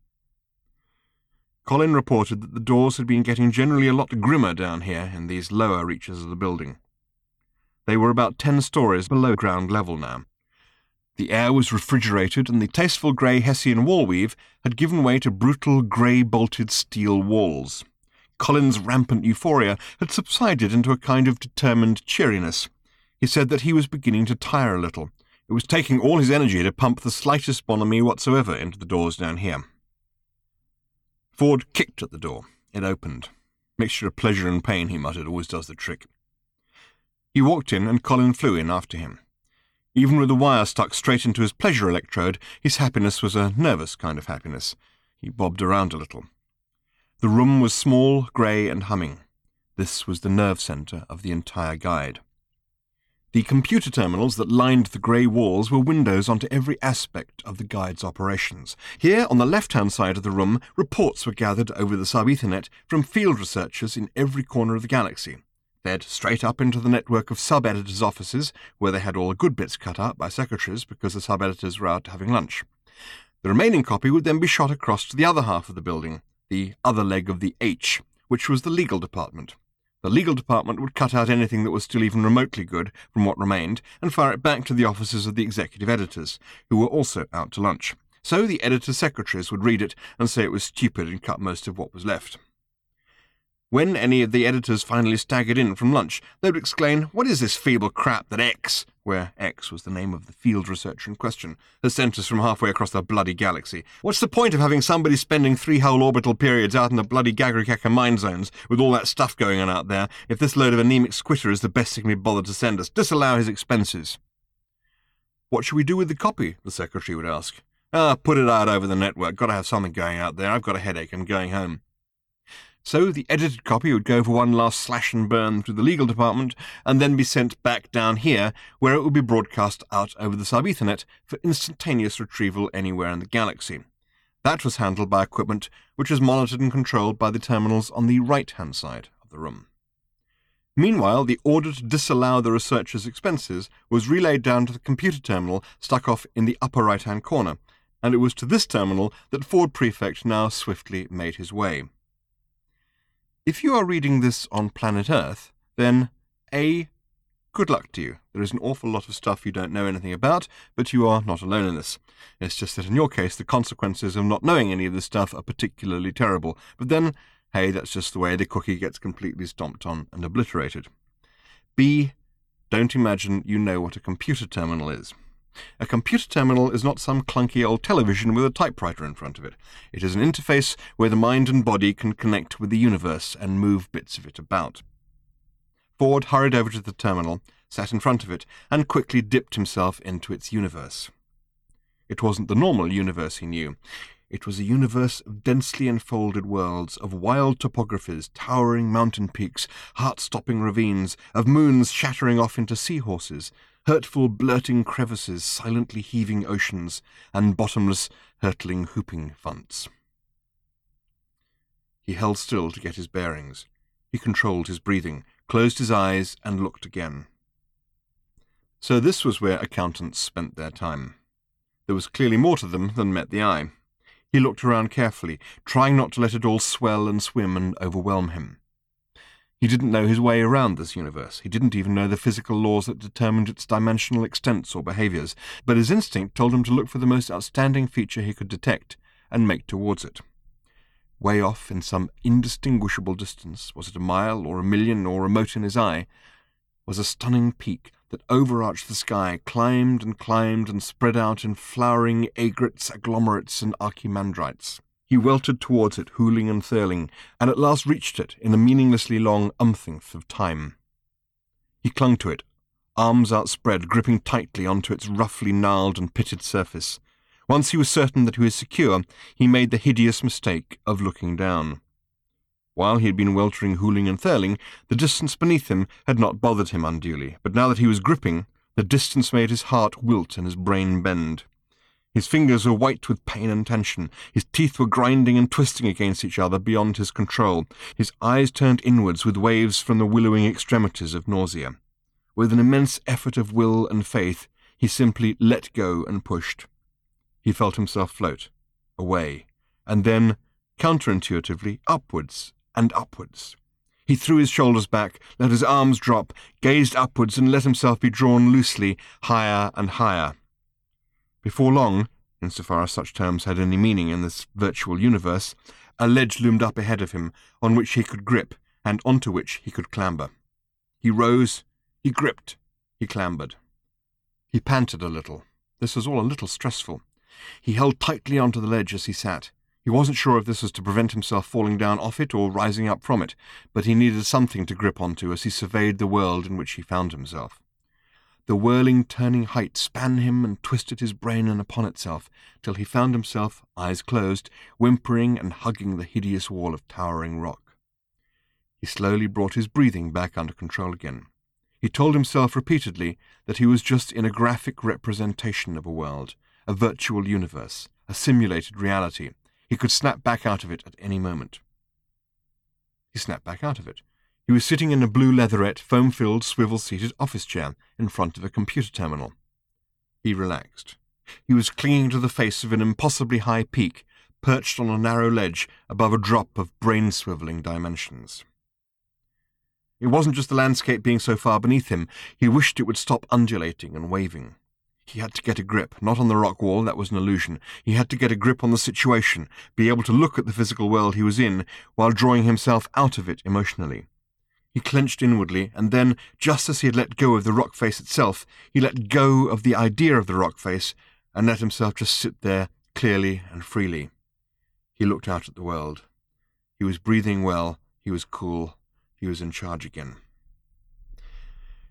Colin reported that the doors had been getting generally a lot grimmer down here in these lower reaches of the building. They were about 10 stories below ground level now. The air was refrigerated, and the tasteful grey Hessian wall weave had given way to brutal grey-bolted steel walls. Colin's rampant euphoria had subsided into a kind of determined cheeriness. He said that he was beginning to tire a little. It was taking all his energy to pump the slightest bonhomie whatsoever into the doors down here. Ford kicked at the door. It opened. "Mixture of pleasure and pain," he muttered, "always does the trick." He walked in, and Colin flew in after him. Even with the wire stuck straight into his pleasure electrode, his happiness was a nervous kind of happiness. He bobbed around a little. The room was small, grey, and humming. This was the nerve centre of the entire Guide. The computer terminals that lined the grey walls were windows onto every aspect of the Guide's operations. Here, on the left-hand side of the room, reports were gathered over the sub-Ethernet from field researchers in every corner of the galaxy. Fed straight up into the network of sub-editors' offices, where they had all the good bits cut out by secretaries because the sub-editors were out having lunch. The remaining copy would then be shot across to the other half of the building, the other leg of the H, which was the legal department. The legal department would cut out anything that was still even remotely good from what remained and fire it back to the offices of the executive editors, who were also out to lunch. So the editor secretaries would read it and say it was stupid and cut most of what was left. When any of the editors finally staggered in from lunch, they would exclaim, "What is this feeble crap that X," where X was the name of the field researcher in question, "has sent us from halfway across the bloody galaxy? What's the point of having somebody spending 3 whole orbital periods out in the bloody Gagrikeka mine zones with all that stuff going on out there, if this load of anemic squitter is the best they can be bothered to send us? Disallow his expenses." "What should we do with the copy?" the secretary would ask. "Put it out over the network. Got to have something going out there. I've got a headache. I'm going home." So the edited copy would go for one last slash and burn through the legal department and then be sent back down here, where it would be broadcast out over the sub-Ethernet for instantaneous retrieval anywhere in the galaxy. That was handled by equipment which was monitored and controlled by the terminals on the right-hand side of the room. Meanwhile, the order to disallow the researchers' expenses was relayed down to the computer terminal stuck off in the upper right-hand corner, and it was to this terminal that Ford Prefect now swiftly made his way. If you are reading this on planet Earth, then A. Good luck to you. There is an awful lot of stuff you don't know anything about, but you are not alone in this. It's just that in your case, the consequences of not knowing any of this stuff are particularly terrible. But then, hey, that's just the way the cookie gets completely stomped on and obliterated. B. Don't imagine you know what a computer terminal is. A computer terminal is not some clunky old television with a typewriter in front of it. It is an interface where the mind and body can connect with the universe and move bits of it about. Ford hurried over to the terminal, sat in front of it, and quickly dipped himself into its universe. It wasn't the normal universe he knew. It was a universe of densely enfolded worlds, of wild topographies, towering mountain peaks, heart-stopping ravines, of moons shattering off into seahorses, hurtful blurting crevices, silently heaving oceans, and bottomless, hurtling whooping fonts. He held still to get his bearings. He controlled his breathing, closed his eyes, and looked again. So this was where accountants spent their time. There was clearly more to them than met the eye. He looked around carefully, trying not to let it all swell and swim and overwhelm him. He didn't know his way around this universe. He didn't even know the physical laws that determined its dimensional extents or behaviors, but his instinct told him to look for the most outstanding feature he could detect and make towards it. Way off in some indistinguishable distance, was it a mile or a million or remote in his eye, was a stunning peak that overarched the sky, climbed and spread out in flowering aigrettes, agglomerates, and archimandrites. He weltered towards it, hooling and thurling, and at last reached it in a meaninglessly long umpteenth of time. He clung to it, arms outspread, gripping tightly onto its roughly gnarled and pitted surface. Once he was certain that he was secure, he made the hideous mistake of looking down. While he had been weltering, hooling, and thurling, the distance beneath him had not bothered him unduly, but now that he was gripping, the distance made his heart wilt and his brain bend. His fingers were white with pain and tension. His teeth were grinding and twisting against each other beyond his control. His eyes turned inwards with waves from the willowing extremities of nausea. With an immense effort of will and faith, he simply let go and pushed. He felt himself float, away, and then, counterintuitively, upwards and upwards. He threw his shoulders back, let his arms drop, gazed upwards, and let himself be drawn loosely higher and higher. Before long, insofar as such terms had any meaning in this virtual universe, a ledge loomed up ahead of him, on which he could grip, and onto which he could clamber. He rose, he gripped, he clambered. He panted a little. This was all a little stressful. He held tightly onto the ledge as he sat. He wasn't sure if this was to prevent himself falling down off it or rising up from it, but he needed something to grip onto as he surveyed the world in which he found himself. The whirling, turning height span him and twisted his brain in upon itself, till he found himself, eyes closed, whimpering and hugging the hideous wall of towering rock. He slowly brought his breathing back under control again. He told himself repeatedly that he was just in a graphic representation of a world, a virtual universe, a simulated reality. He could snap back out of it at any moment. He snapped back out of it. He was sitting in a blue leatherette, foam-filled, swivel-seated office chair in front of a computer terminal. He relaxed. He was clinging to the face of an impossibly high peak, perched on a narrow ledge above a drop of brain-swiveling dimensions. It wasn't just the landscape being so far beneath him. He wished it would stop undulating and waving. He had to get a grip, not on the rock wall, that was an illusion. He had to get a grip on the situation, be able to look at the physical world he was in, while drawing himself out of it emotionally. He clenched inwardly, and then, just as he had let go of the rock face itself, he let go of the idea of the rock face, and let himself just sit there, clearly and freely. He looked out at the world. He was breathing well, he was cool, he was in charge again.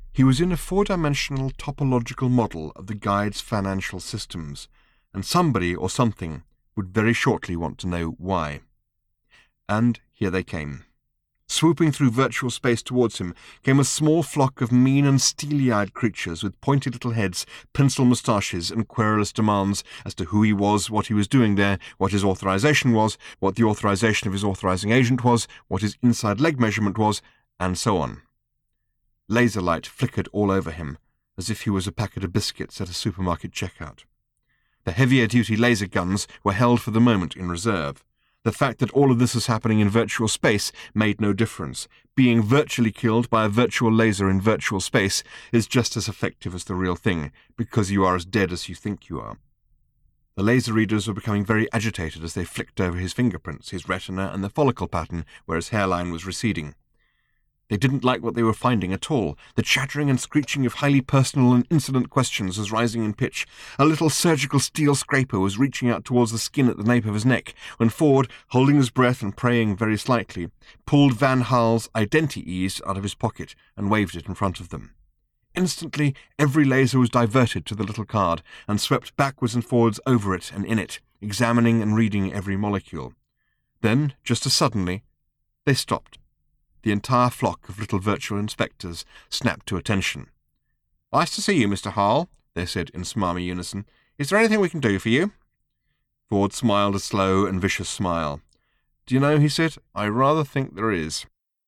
He was in a four-dimensional topological model of the guide's financial systems, and somebody or something would very shortly want to know why. And here they came. Swooping through virtual space towards him came a small flock of mean and steely-eyed creatures with pointy little heads, pencil moustaches, and querulous demands as to who he was, what he was doing there, what his authorization was, what the authorization of his authorizing agent was, what his inside leg measurement was, and so on. Laser light flickered all over him, as if he was a packet of biscuits at a supermarket checkout. The heavier-duty laser guns were held for the moment in reserve. The fact that all of this was happening in virtual space made no difference. Being virtually killed by a virtual laser in virtual space is just as effective as the real thing, because you are as dead as you think you are. The laser readers were becoming very agitated as they flicked over his fingerprints, his retina, and the follicle pattern where his hairline was receding. They didn't like what they were finding at all. The chattering and screeching of highly personal and insolent questions was rising in pitch. A little surgical steel scraper was reaching out towards the skin at the nape of his neck, when Ford, holding his breath and praying very slightly, pulled Van Haal's Identi-Ease out of his pocket and waved it in front of them. Instantly, every laser was diverted to the little card and swept backwards and forwards over it and in it, examining and reading every molecule. Then, just as suddenly, they stopped. The entire flock of little virtual inspectors snapped to attention. "Nice to see you, Mr. Haal," they said in smarmy unison. "Is there anything we can do for you?" Ford smiled a slow and vicious smile. "Do you know," he said, "I rather think there is."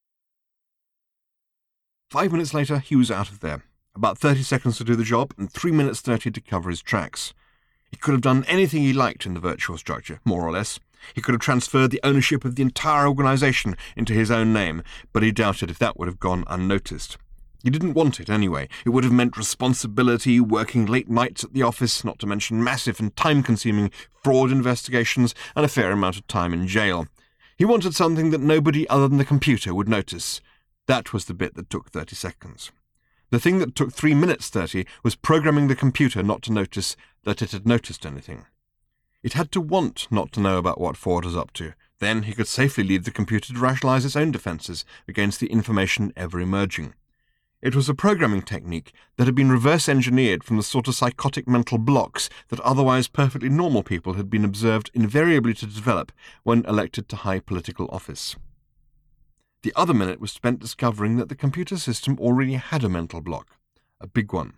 5 minutes later, he was out of there. About 30 seconds to do the job, and 3 minutes 30 to cover his tracks. He could have done anything he liked in the virtual structure, more or less. He could have transferred the ownership of the entire organization into his own name, but he doubted if that would have gone unnoticed. He didn't want it anyway. It would have meant responsibility, working late nights at the office, not to mention massive and time-consuming fraud investigations, and a fair amount of time in jail. He wanted something that nobody other than the computer would notice. That was the bit that took 30 seconds. The thing that took 3 minutes 30 was programming the computer not to notice that it had noticed anything. It had to want not to know about what Ford was up to. Then he could safely leave the computer to rationalize its own defenses against the information ever emerging. It was a programming technique that had been reverse-engineered from the sort of psychotic mental blocks that otherwise perfectly normal people had been observed invariably to develop when elected to high political office. The other minute was spent discovering that the computer system already had a mental block, a big one.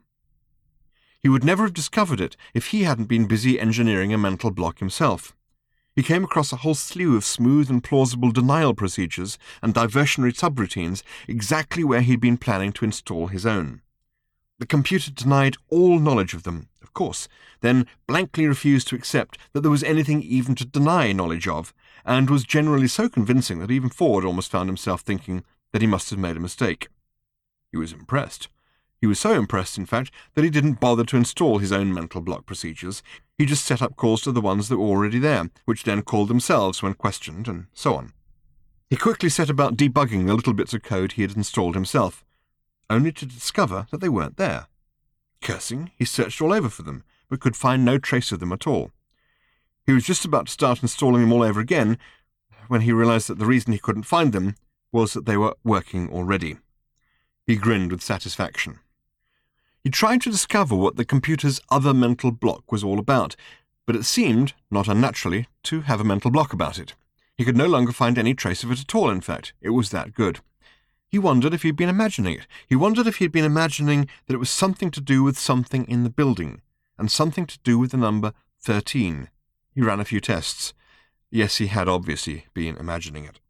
He would never have discovered it if he hadn't been busy engineering a mental block himself. He came across a whole slew of smooth and plausible denial procedures and diversionary subroutines exactly where he'd been planning to install his own. The computer denied all knowledge of them, of course, then blankly refused to accept that there was anything even to deny knowledge of, and was generally so convincing that even Ford almost found himself thinking that he must have made a mistake. He was impressed. He was so impressed, in fact, that he didn't bother to install his own mental block procedures. He just set up calls to the ones that were already there, which then called themselves when questioned, and so on. He quickly set about debugging the little bits of code he had installed himself, only to discover that they weren't there. Cursing, he searched all over for them, but could find no trace of them at all. He was just about to start installing them all over again when he realized that the reason he couldn't find them was that they were working already. He grinned with satisfaction. He tried to discover what the computer's other mental block was all about, but it seemed, not unnaturally, to have a mental block about it. He could no longer find any trace of it at all, in fact. It was that good. He wondered if he'd been imagining it. He wondered if he'd been imagining that it was something to do with something in the building, and something to do with the number 13. He ran a few tests. Yes, he had obviously been imagining it.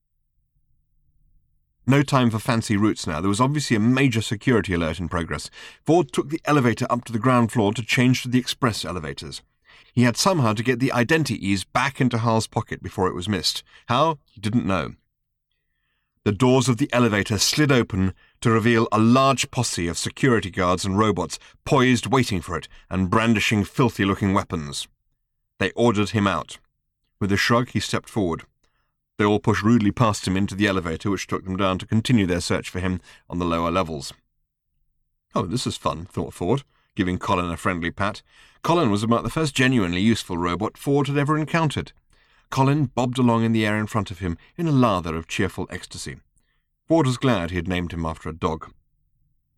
No time for fancy routes now. There was obviously a major security alert in progress. Ford took the elevator up to the ground floor to change to the express elevators. He had somehow to get the Identi-Ease back into Haal's pocket before it was missed. How? He didn't know. The doors of the elevator slid open to reveal a large posse of security guards and robots poised waiting for it and brandishing filthy-looking weapons. They ordered him out. With a shrug, he stepped forward. They all pushed rudely past him into the elevator, which took them down to continue their search for him on the lower levels. "Oh, this is fun," thought Ford, giving Colin a friendly pat. Colin was about the first genuinely useful robot Ford had ever encountered. Colin bobbed along in the air in front of him in a lather of cheerful ecstasy. Ford was glad he had named him after a dog.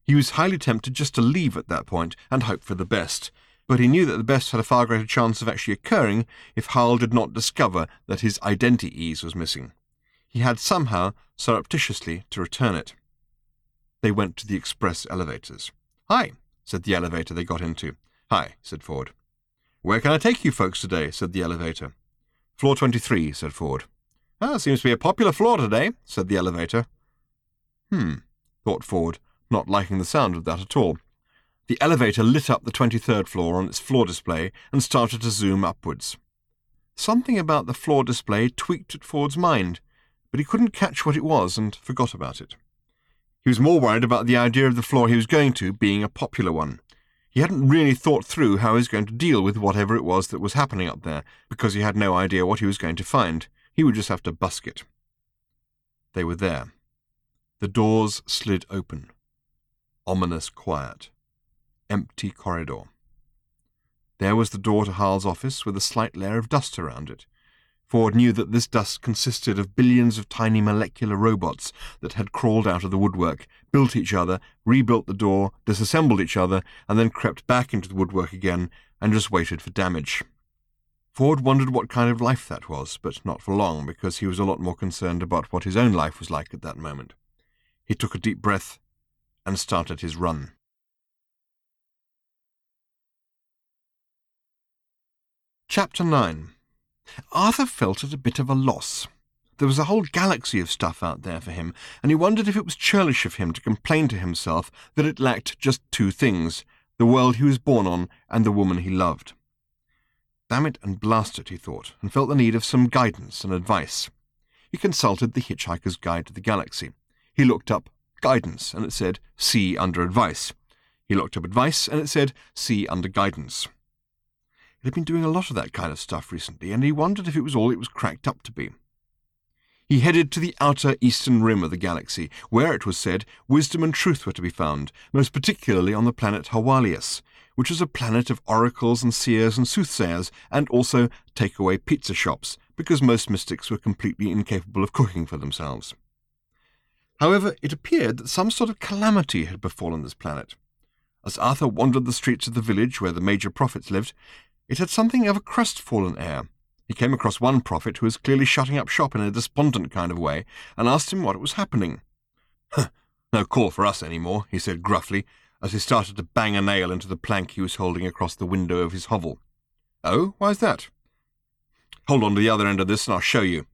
He was highly tempted just to leave at that point and hope for the best, but he knew that the best had a far greater chance of actually occurring if Harl did not discover that his identiease was missing. He had somehow, surreptitiously, to return it. They went to the express elevators. "Hi," said the elevator they got into. "Hi," said Ford. "Where can I take you folks today?" said the elevator. "Floor 23, said Ford. "Seems to be a popular floor today," said the elevator. Thought Ford, not liking the sound of that at all. The elevator lit up the 23rd floor on its floor display and started to zoom upwards. Something about the floor display tweaked at Ford's mind, but he couldn't catch what it was and forgot about it. He was more worried about the idea of the floor he was going to being a popular one. He hadn't really thought through how he was going to deal with whatever it was that was happening up there, because he had no idea what he was going to find. He would just have to busk it. They were there. The doors slid open. Ominous quiet. Empty corridor. There was the door to Harl's office with a slight layer of dust around it. Ford knew that this dust consisted of billions of tiny molecular robots that had crawled out of the woodwork, built each other, rebuilt the door, disassembled each other, and then crept back into the woodwork again and just waited for damage. Ford wondered what kind of life that was, but not for long, because he was a lot more concerned about what his own life was like at that moment. He took a deep breath and started his run. Chapter 9. Arthur felt at a bit of a loss. There was a whole galaxy of stuff out there for him, and he wondered if it was churlish of him to complain to himself that it lacked just two things, the world he was born on and the woman he loved. Damn it and blast it, he thought, and felt the need of some guidance and advice. He consulted the Hitchhiker's Guide to the Galaxy. He looked up guidance, and it said see under advice. He looked up advice, and it said see under guidance. He had been doing a lot of that kind of stuff recently, and he wondered if it was all it was cracked up to be. He headed to the outer eastern rim of the galaxy, where it was said wisdom and truth were to be found, most particularly on the planet Hawalius, which was a planet of oracles and seers and soothsayers, and also takeaway pizza shops, because most mystics were completely incapable of cooking for themselves. However, it appeared that some sort of calamity had befallen this planet. As Arthur wandered the streets of the village where the major prophets lived, it had something of a crestfallen air. He came across one prophet who was clearly shutting up shop in a despondent kind of way, and asked him what was happening. "No call for us any more," he said gruffly, as he started to bang a nail into the plank he was holding across the window of his hovel. "Oh, why's that?" "Hold on to the other end of this and I'll show you."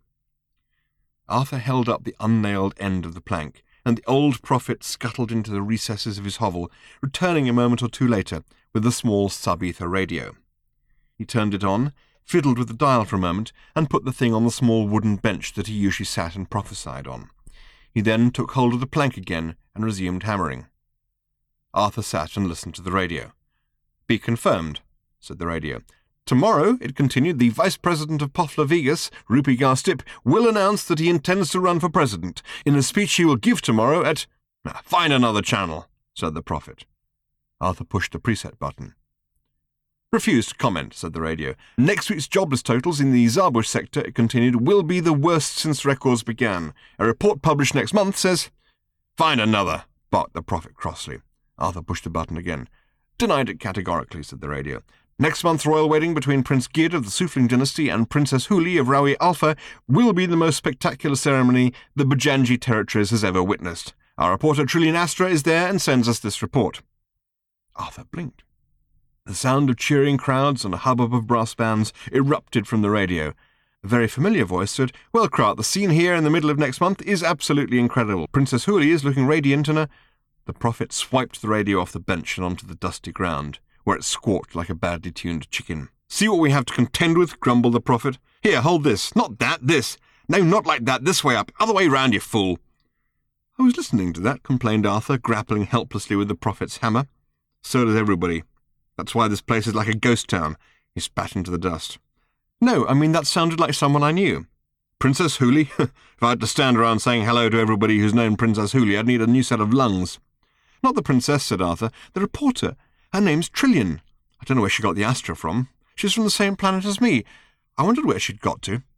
Arthur held up the unnailed end of the plank, and the old prophet scuttled into the recesses of his hovel, returning a moment or two later with a small sub-ether radio. He turned it on, fiddled with the dial for a moment, and put the thing on the small wooden bench that he usually sat and prophesied on. He then took hold of the plank again and resumed hammering. Arthur sat and listened to the radio. "Be confirmed," said the radio. "Tomorrow," it continued, "the Vice President of Pofla Vegas, Rupi Garstip, will announce that he intends to run for president. In a speech he will give tomorrow at—" "Find another channel," said the prophet. Arthur pushed the preset button. "Refused to comment," said the radio. "Next week's jobless totals in the Zarbush sector," it continued, "will be the worst since records began. A report published next month says—" "Find another," barked the prophet crossly. Arthur pushed the button again. "Denied it categorically," said the radio. "Next month's royal wedding between Prince Gid of the Sufling dynasty and Princess Huli of Rawi Alpha will be the most spectacular ceremony the Bajanji territories has ever witnessed. Our reporter Trillian Astra is there and sends us this report." Arthur blinked. The sound of cheering crowds and a hubbub of brass bands erupted from the radio. A very familiar voice said, "Well, Kraut, the scene here in the middle of next month is absolutely incredible. Princess Huli is looking radiant and a—" The prophet swiped the radio off the bench and onto the dusty ground, where it squawked like a badly tuned chicken. "See what we have to contend with," grumbled the prophet. "Here, hold this. Not that, this. No, not like that. This way up. Other way round, you fool." "I was listening to that," complained Arthur, grappling helplessly with the prophet's hammer. "So does everybody. That's why this place is like a ghost town." He spat into the dust. "No, I mean that sounded like someone I knew." "Princess Huli? If I had to stand around saying hello to everybody who's known Princess Huli, I'd need a new set of lungs." "Not the princess," said Arthur. "The reporter. Her name's Trillian. I don't know where she got the Astra from. She's from the same planet as me. I wondered where she'd got to."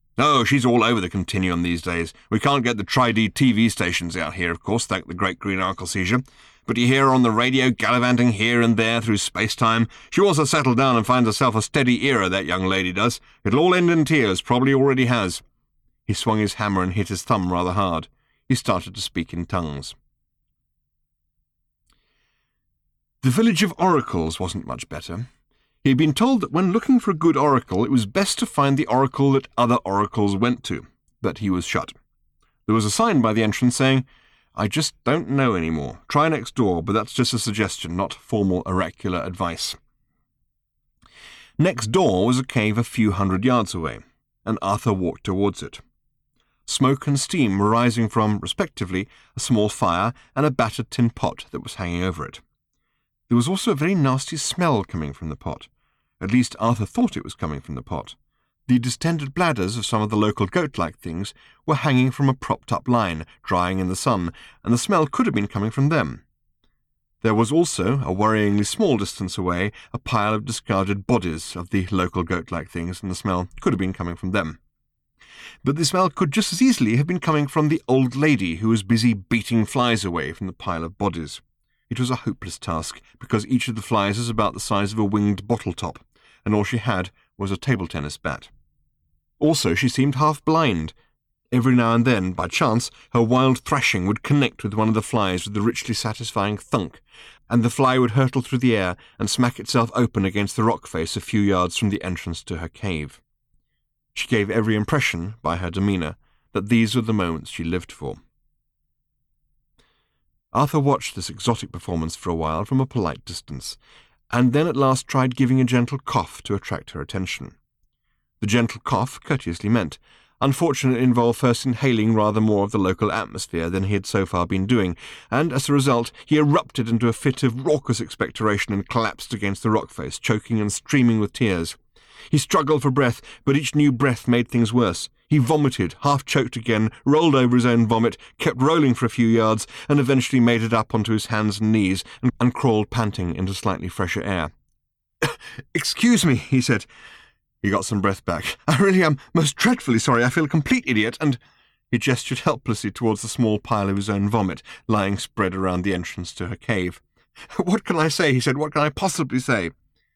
Oh, she's all over the continuum these days. We can't get the Tri-D TV stations out here, of course, thank the great green Arcalcesia. But you hear her on the radio gallivanting here and there through space-time. She wants to settle down and find herself a steady era, that young lady does. It'll all end in tears, probably already has. He swung his hammer and hit his thumb rather hard. He started to speak in tongues. The village of oracles wasn't much better. He had been told that when looking for a good oracle, it was best to find the oracle that other oracles went to, but he was shut. There was a sign by the entrance saying, "I just don't know anymore. Try next door, but that's just a suggestion, not formal oracular advice." Next door was a cave a few hundred yards away, and Arthur walked towards it. Smoke and steam were rising from, respectively, a small fire and a battered tin pot that was hanging over it. There was also a very nasty smell coming from the pot. At least Arthur thought it was coming from the pot. The distended bladders of some of the local goat-like things were hanging from a propped-up line, drying in the sun, and the smell could have been coming from them. There was also, a worryingly small distance away, a pile of discarded bodies of the local goat-like things, and the smell could have been coming from them. But the smell could just as easily have been coming from the old lady who was busy beating flies away from the pile of bodies. It was a hopeless task, because each of the flies was about the size of a winged bottle top, and all she had was a table tennis bat. Also, she seemed half blind. Every now and then, by chance, her wild thrashing would connect with one of the flies with a richly satisfying thunk, and the fly would hurtle through the air and smack itself open against the rock face a few yards from the entrance to her cave. She gave every impression, by her demeanour, that these were the moments she lived for. Arthur watched this exotic performance for a while from a polite distance, and then at last tried giving a gentle cough to attract her attention. The gentle cough, courteously meant, unfortunately involved first inhaling rather more of the local atmosphere than he had so far been doing, and as a result he erupted into a fit of raucous expectoration and collapsed against the rock face, choking and streaming with tears. He struggled for breath, but each new breath made things worse. He vomited, half-choked again, rolled over his own vomit, kept rolling for a few yards, and eventually made it up onto his hands and knees and crawled panting into slightly fresher air. "Excuse me," he said. He got some breath back. "I really am most dreadfully sorry. I feel a complete idiot, and—" He gestured helplessly towards the small pile of his own vomit, lying spread around the entrance to her cave. "What can I say?" he said. "What can I possibly say?"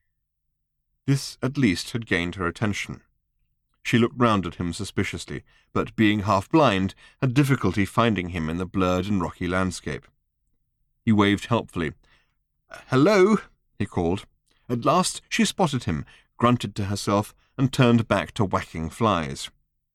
This, at least, had gained her attention. She looked round at him suspiciously, but, being half-blind, had difficulty finding him in the blurred and rocky landscape. He waved helpfully. "Hello," he called. At last she spotted him, grunted to herself, and turned back to whacking flies.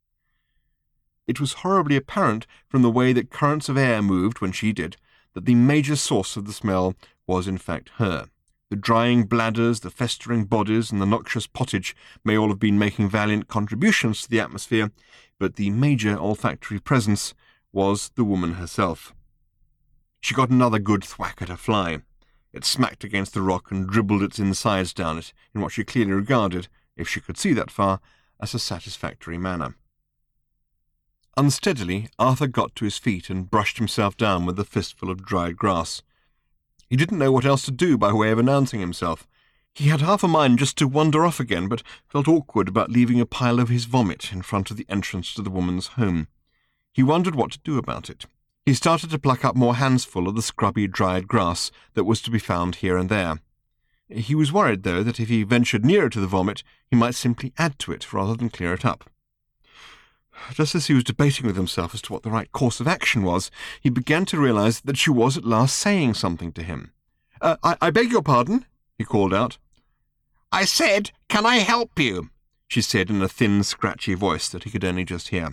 It was horribly apparent from the way that currents of air moved when she did, that the major source of the smell was in fact her. The drying bladders, the festering bodies, and the noxious pottage may all have been making valiant contributions to the atmosphere, but the major olfactory presence was the woman herself. She got another good thwack at a fly. It smacked against the rock and dribbled its insides down it in what she clearly regarded, if she could see that far, as a satisfactory manner. Unsteadily, Arthur got to his feet and brushed himself down with a fistful of dried grass. He didn't know what else to do by way of announcing himself. He had half a mind just to wander off again, but felt awkward about leaving a pile of his vomit in front of the entrance to the woman's home. He wondered what to do about it. He started to pluck up more handsful of the scrubby, dried grass that was to be found here and there. He was worried, though, that if he ventured nearer to the vomit, he might simply add to it rather than clear it up. Just as he was debating with himself as to what the right course of action was, he began to realize that she was at last saying something to him. I beg your pardon," he called out. "I said, can I help you?" she said in a thin, scratchy voice that he could only just hear.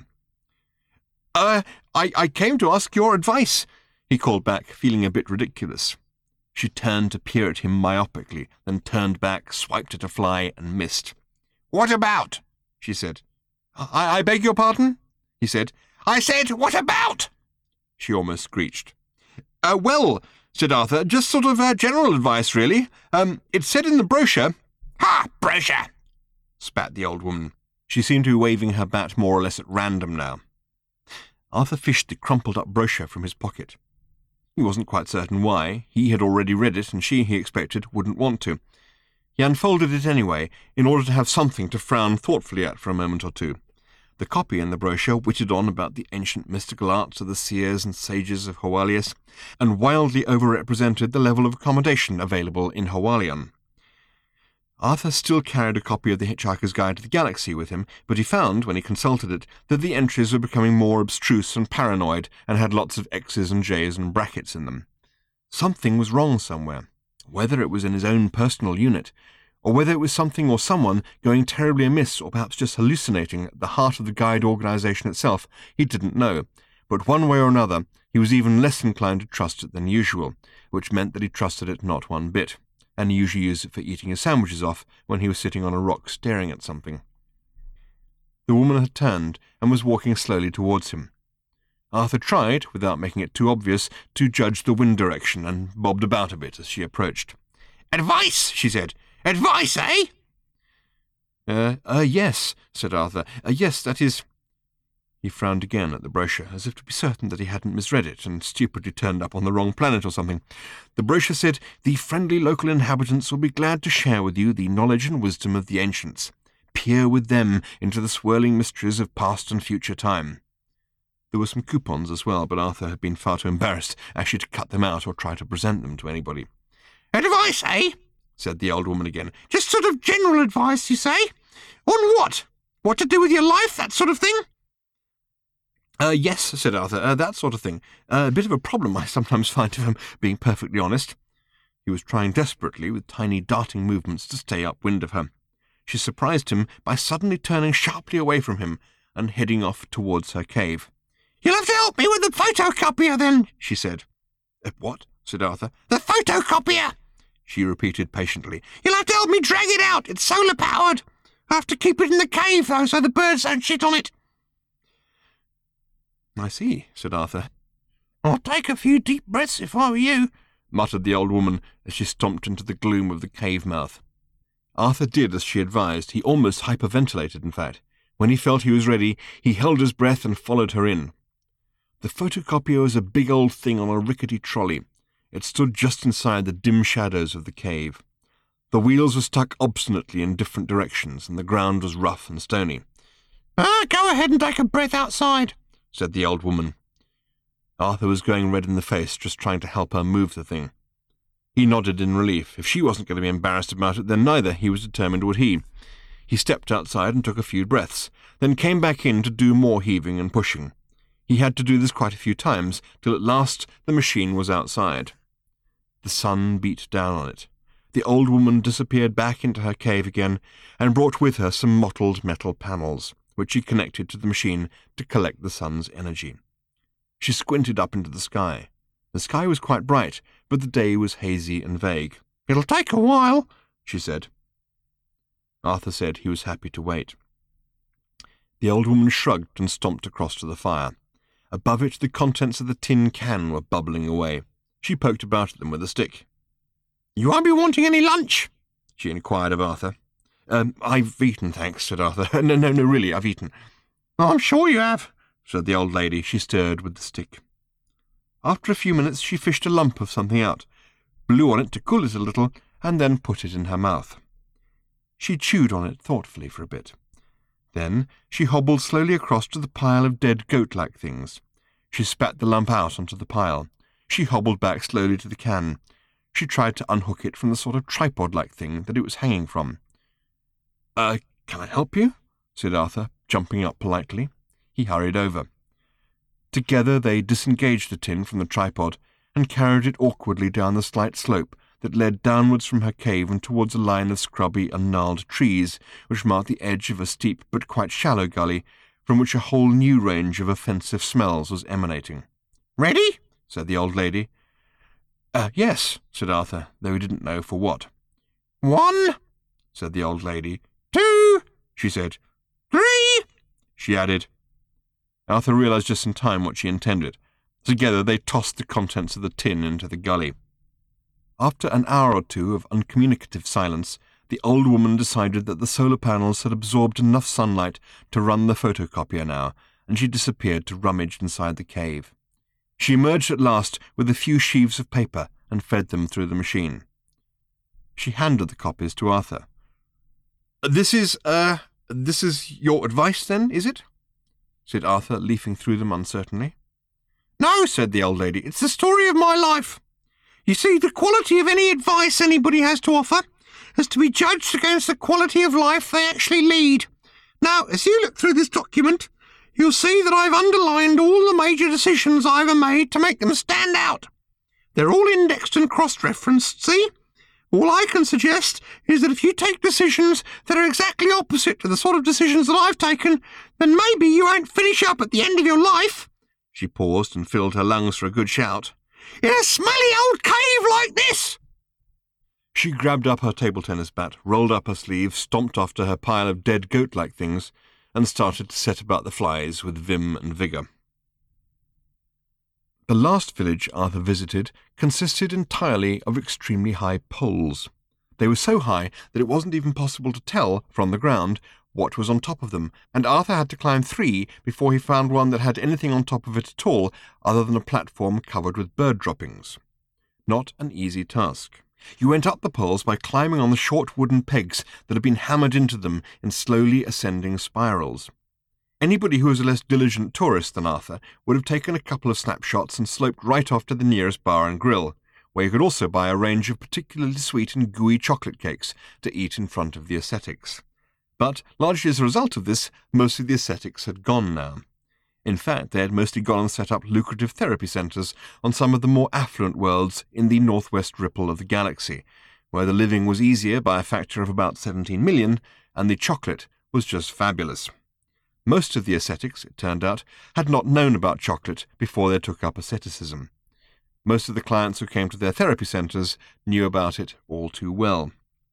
I came to ask your advice," he called back, feeling a bit ridiculous. She turned to peer at him myopically, then turned back, swiped at a fly, and missed. "What about?" she said. I beg your pardon?" he said. "I said, what about?" she almost screeched. Well," said Arthur, "just sort of general advice, really. It said in the brochure—" "Ha! Brochure!" spat the old woman. She seemed to be waving her bat more or less at random now. Arthur fished the crumpled-up brochure from his pocket. He wasn't quite certain why. He had already read it, and she, he expected, wouldn't want to. He unfolded it anyway, in order to have something to frown thoughtfully at for a moment or two. The copy in the brochure witted on about the ancient mystical arts of the seers and sages of Howalius, and wildly overrepresented the level of accommodation available in Howalion. Arthur still carried a copy of The Hitchhiker's Guide to the Galaxy with him, but he found, when he consulted it, that the entries were becoming more abstruse and paranoid, and had lots of X's and J's and brackets in them. Something was wrong somewhere. Whether it was in his own personal unit, or whether it was something or someone going terribly amiss, or perhaps just hallucinating at the heart of the guide organisation itself, he didn't know. But one way or another, he was even less inclined to trust it than usual, which meant that he trusted it not one bit, and he usually used it for eating his sandwiches off when he was sitting on a rock staring at something. The woman had turned and was walking slowly towards him. Arthur tried, without making it too obvious, to judge the wind direction, and bobbed about a bit as she approached. "Advice," she said. "Advice, eh?" Yes," said Arthur. Yes, that is—" He frowned again at the brochure, as if to be certain that he hadn't misread it, and stupidly turned up on the wrong planet or something. The brochure said, "The friendly local inhabitants will be glad to share with you the knowledge and wisdom of the ancients. Peer with them into the swirling mysteries of past and future time." There were some coupons as well, but Arthur had been far too embarrassed actually to cut them out or try to present them to anybody. "Advice, eh?" said the old woman again. "Just sort of general advice, you say? On what? What to do with your life, that sort of thing?" Yes," said Arthur, "that sort of thing. A bit of a problem, I sometimes find, if I'm being perfectly honest." He was trying desperately, with tiny darting movements, to stay upwind of her. She surprised him by suddenly turning sharply away from him and heading off towards her cave. "You'll have to help me with the photocopier, then," she said. "What?" said Arthur. "The photocopier," she repeated patiently. "You'll have to help me drag it out. It's solar-powered. I have to keep it in the cave, though, so the birds don't shit on it." "I see," said Arthur. "I'll take a few deep breaths if I were you," muttered the old woman as she stomped into the gloom of the cave mouth. Arthur did as she advised. He almost hyperventilated, in fact. When he felt he was ready, he held his breath and followed her in. The photocopier was a big old thing on a rickety trolley. It stood just inside the dim shadows of the cave. The wheels were stuck obstinately in different directions, and the ground was rough and stony. "Go ahead and take a breath outside," said the old woman. Arthur was going red in the face, just trying to help her move the thing. He nodded in relief. If she wasn't going to be embarrassed about it, then neither, he was determined, would he. He stepped outside and took a few breaths, then came back in to do more heaving and pushing. He had to do this quite a few times, till at last the machine was outside. The sun beat down on it. The old woman disappeared back into her cave again, and brought with her some mottled metal panels, which she connected to the machine to collect the sun's energy. She squinted up into the sky. The sky was quite bright, but the day was hazy and vague. "It'll take a while," she said. Arthur said he was happy to wait. The old woman shrugged and stomped across to the fire. Above it, the contents of the tin can were bubbling away. She poked about at them with a stick. "You won't be wanting any lunch?" she inquired of Arthur. I've eaten, thanks," said Arthur. No, really, I've eaten." "I'm sure you have," said the old lady. She stirred with the stick. After a few minutes she fished a lump of something out, blew on it to cool it a little, and then put it in her mouth. She chewed on it thoughtfully for a bit. Then she hobbled slowly across to the pile of dead goat-like things. She spat the lump out onto the pile. She hobbled back slowly to the can. She tried to unhook it from the sort of tripod-like thing that it was hanging from. Can I help you?" said Arthur, jumping up politely. He hurried over. Together they disengaged the tin from the tripod and carried it awkwardly down the slight slope that led downwards from her cave and towards a line of scrubby and gnarled trees which marked the edge of a steep but quite shallow gully from which a whole new range of offensive smells was emanating. "Ready?" said the old lady. Yes," said Arthur, though he didn't know for what. "1," said the old lady. "2," she said. "3," she added. Arthur realized just in time what she intended. Together they tossed the contents of the tin into the gully. After an hour or two of uncommunicative silence, the old woman decided that the solar panels had absorbed enough sunlight to run the photocopier now, and she disappeared to rummage inside the cave. She emerged at last with a few sheaves of paper and fed them through the machine. She handed the copies to Arthur. This is your advice, then, is it?" said Arthur, leafing through them uncertainly. No, said the old lady, it's the story of my life. You see, the quality of any advice anybody has to offer is to be judged against the quality of life they actually lead. Now, as you look through this document, you'll see that I've underlined all the major decisions I ever made to make them stand out. They're all indexed and cross-referenced, see? All I can suggest is that if you take decisions that are exactly opposite to the sort of decisions that I've taken, then maybe you won't finish up at the end of your life. She paused and filled her lungs for a good shout. In a smelly old cave like this! She grabbed up her table tennis bat, rolled up her sleeve, stomped off to her pile of dead goat-like things, and started to set about the flies with vim and vigour. The last village Arthur visited consisted entirely of extremely high poles. They were so high that it wasn't even possible to tell, from the ground, what was on top of them, and Arthur had to climb 3 before he found one that had anything on top of it at all other than a platform covered with bird droppings. Not an easy task. You went up the poles by climbing on the short wooden pegs that had been hammered into them in slowly ascending spirals. Anybody who was a less diligent tourist than Arthur would have taken a couple of snapshots and sloped right off to the nearest bar and grill, where you could also buy a range of particularly sweet and gooey chocolate cakes to eat in front of the ascetics. But, largely as a result of this, most of the ascetics had gone now. In fact, they had mostly gone and set up lucrative therapy centres on some of the more affluent worlds in the northwest ripple of the galaxy, where the living was easier by a factor of about 17 million, and the chocolate was just fabulous. Most of the ascetics, it turned out, had not known about chocolate before they took up asceticism. Most of the clients who came to their therapy centres knew about it all too well.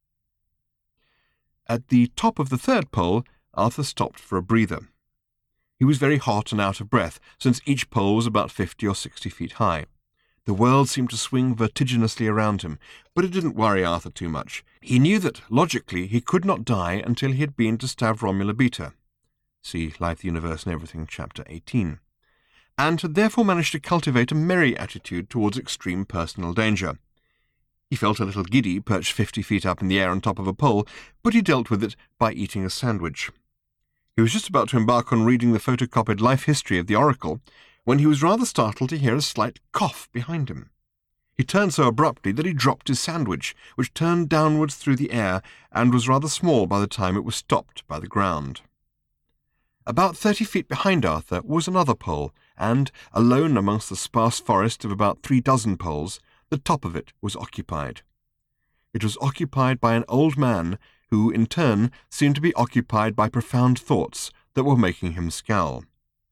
At the top of the third pole, Arthur stopped for a breather. He was very hot and out of breath, since each pole was about 50 or 60 feet high. The world seemed to swing vertiginously around him, but it didn't worry Arthur too much. He knew that, logically, he could not die until he had been to Stavromula Beta. See Life, the Universe and Everything, Chapter 18. And had therefore managed to cultivate a merry attitude towards extreme personal danger. He felt a little giddy, perched 50 feet up in the air on top of a pole, but he dealt with it by eating a sandwich. He was just about to embark on reading the photocopied life history of the Oracle, when he was rather startled to hear a slight cough behind him. He turned so abruptly that he dropped his sandwich, which turned downwards through the air and was rather small by the time it was stopped by the ground. About 30 feet behind Arthur was another pole, and, alone amongst the sparse forest of about 3 dozen poles, the top of it was occupied. It was occupied by an old man who, in turn, seemed to be occupied by profound thoughts that were making him scowl.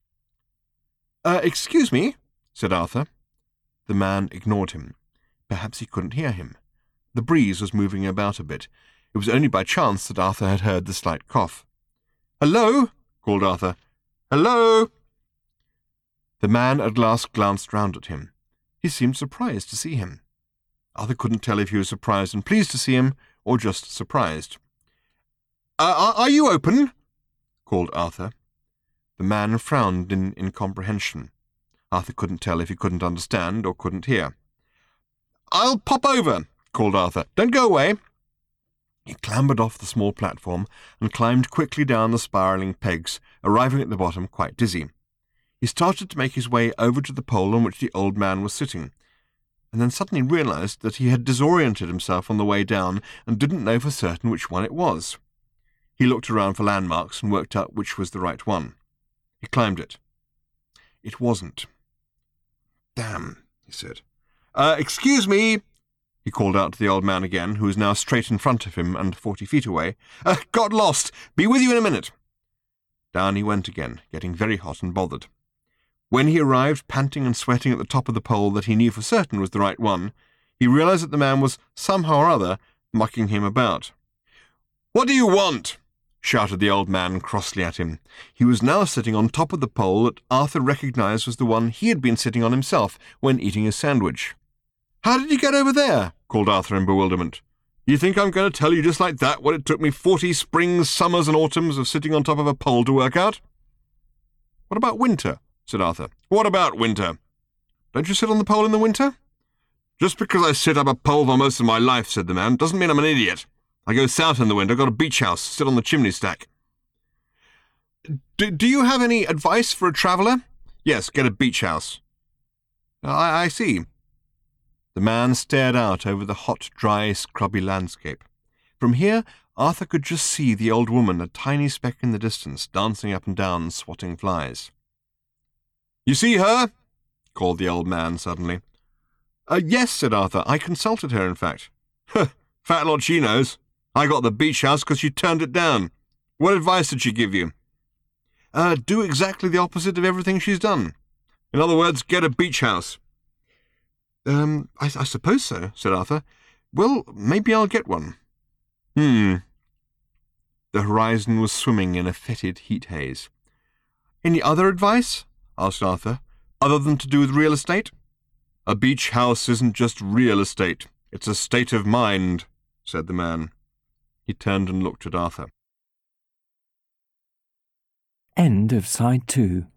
Excuse me," said Arthur. The man ignored him. Perhaps he couldn't hear him. The breeze was moving about a bit. It was only by chance that Arthur had heard the slight cough. "Hello?" called Arthur. "Hello?" The man at last glanced round at him. He seemed surprised to see him. Arthur couldn't tell if he was surprised and pleased to see him, or just surprised. Are you open?" called Arthur. The man frowned in incomprehension. Arthur couldn't tell if he couldn't understand or couldn't hear. "I'll pop over," called Arthur. "Don't go away." He clambered off the small platform and climbed quickly down the spiralling pegs, arriving at the bottom quite dizzy. He started to make his way over to the pole on which the old man was sitting, and then suddenly realized that he had disoriented himself on the way down and didn't know for certain which one it was. He looked around for landmarks and worked out which was the right one. He climbed it. It wasn't. "Damn," he said. Excuse me," he called out to the old man again, who was now straight in front of him and 40 feet away. "Got lost. Be with you in a minute." Down he went again, getting very hot and bothered. When he arrived, panting and sweating at the top of the pole that he knew for certain was the right one, he realized that the man was, somehow or other, mucking him about. "What do you want?" shouted the old man crossly at him. He was now sitting on top of the pole that Arthur recognized was the one he had been sitting on himself when eating his sandwich. "How did you get over there?" called Arthur in bewilderment. "You think I'm going to tell you just like that what it took me 40 springs, summers and autumns of sitting on top of a pole to work out?" "What about winter?" said Arthur. "What about winter?" "Don't you sit on the pole in the winter?" "Just because I sit up a pole for most of my life," said the man, "doesn't mean I'm an idiot. I go south in the winter, got a beach house, sit on the chimney stack." Do you have any advice for a traveller? Yes, get a beach house. I see. The man stared out over the hot, dry, scrubby landscape. From here, Arthur could just see the old woman, a tiny speck in the distance, dancing up and down, swatting flies. You see her? Called the old man suddenly. Yes, said Arthur. I consulted her, in fact. Fat lot she knows. I got the beach house because she turned it down. What advice did she give you? Do exactly the opposite of everything she's done. In other words, get a beach house. I suppose so, said Arthur. Well, maybe I'll get one. The horizon was swimming in a fetid heat haze. Any other advice? Asked Arthur, other than to do with real estate? A beach house isn't just real estate. It's a state of mind, said the man. He turned and looked at Arthur.
End of Side 2.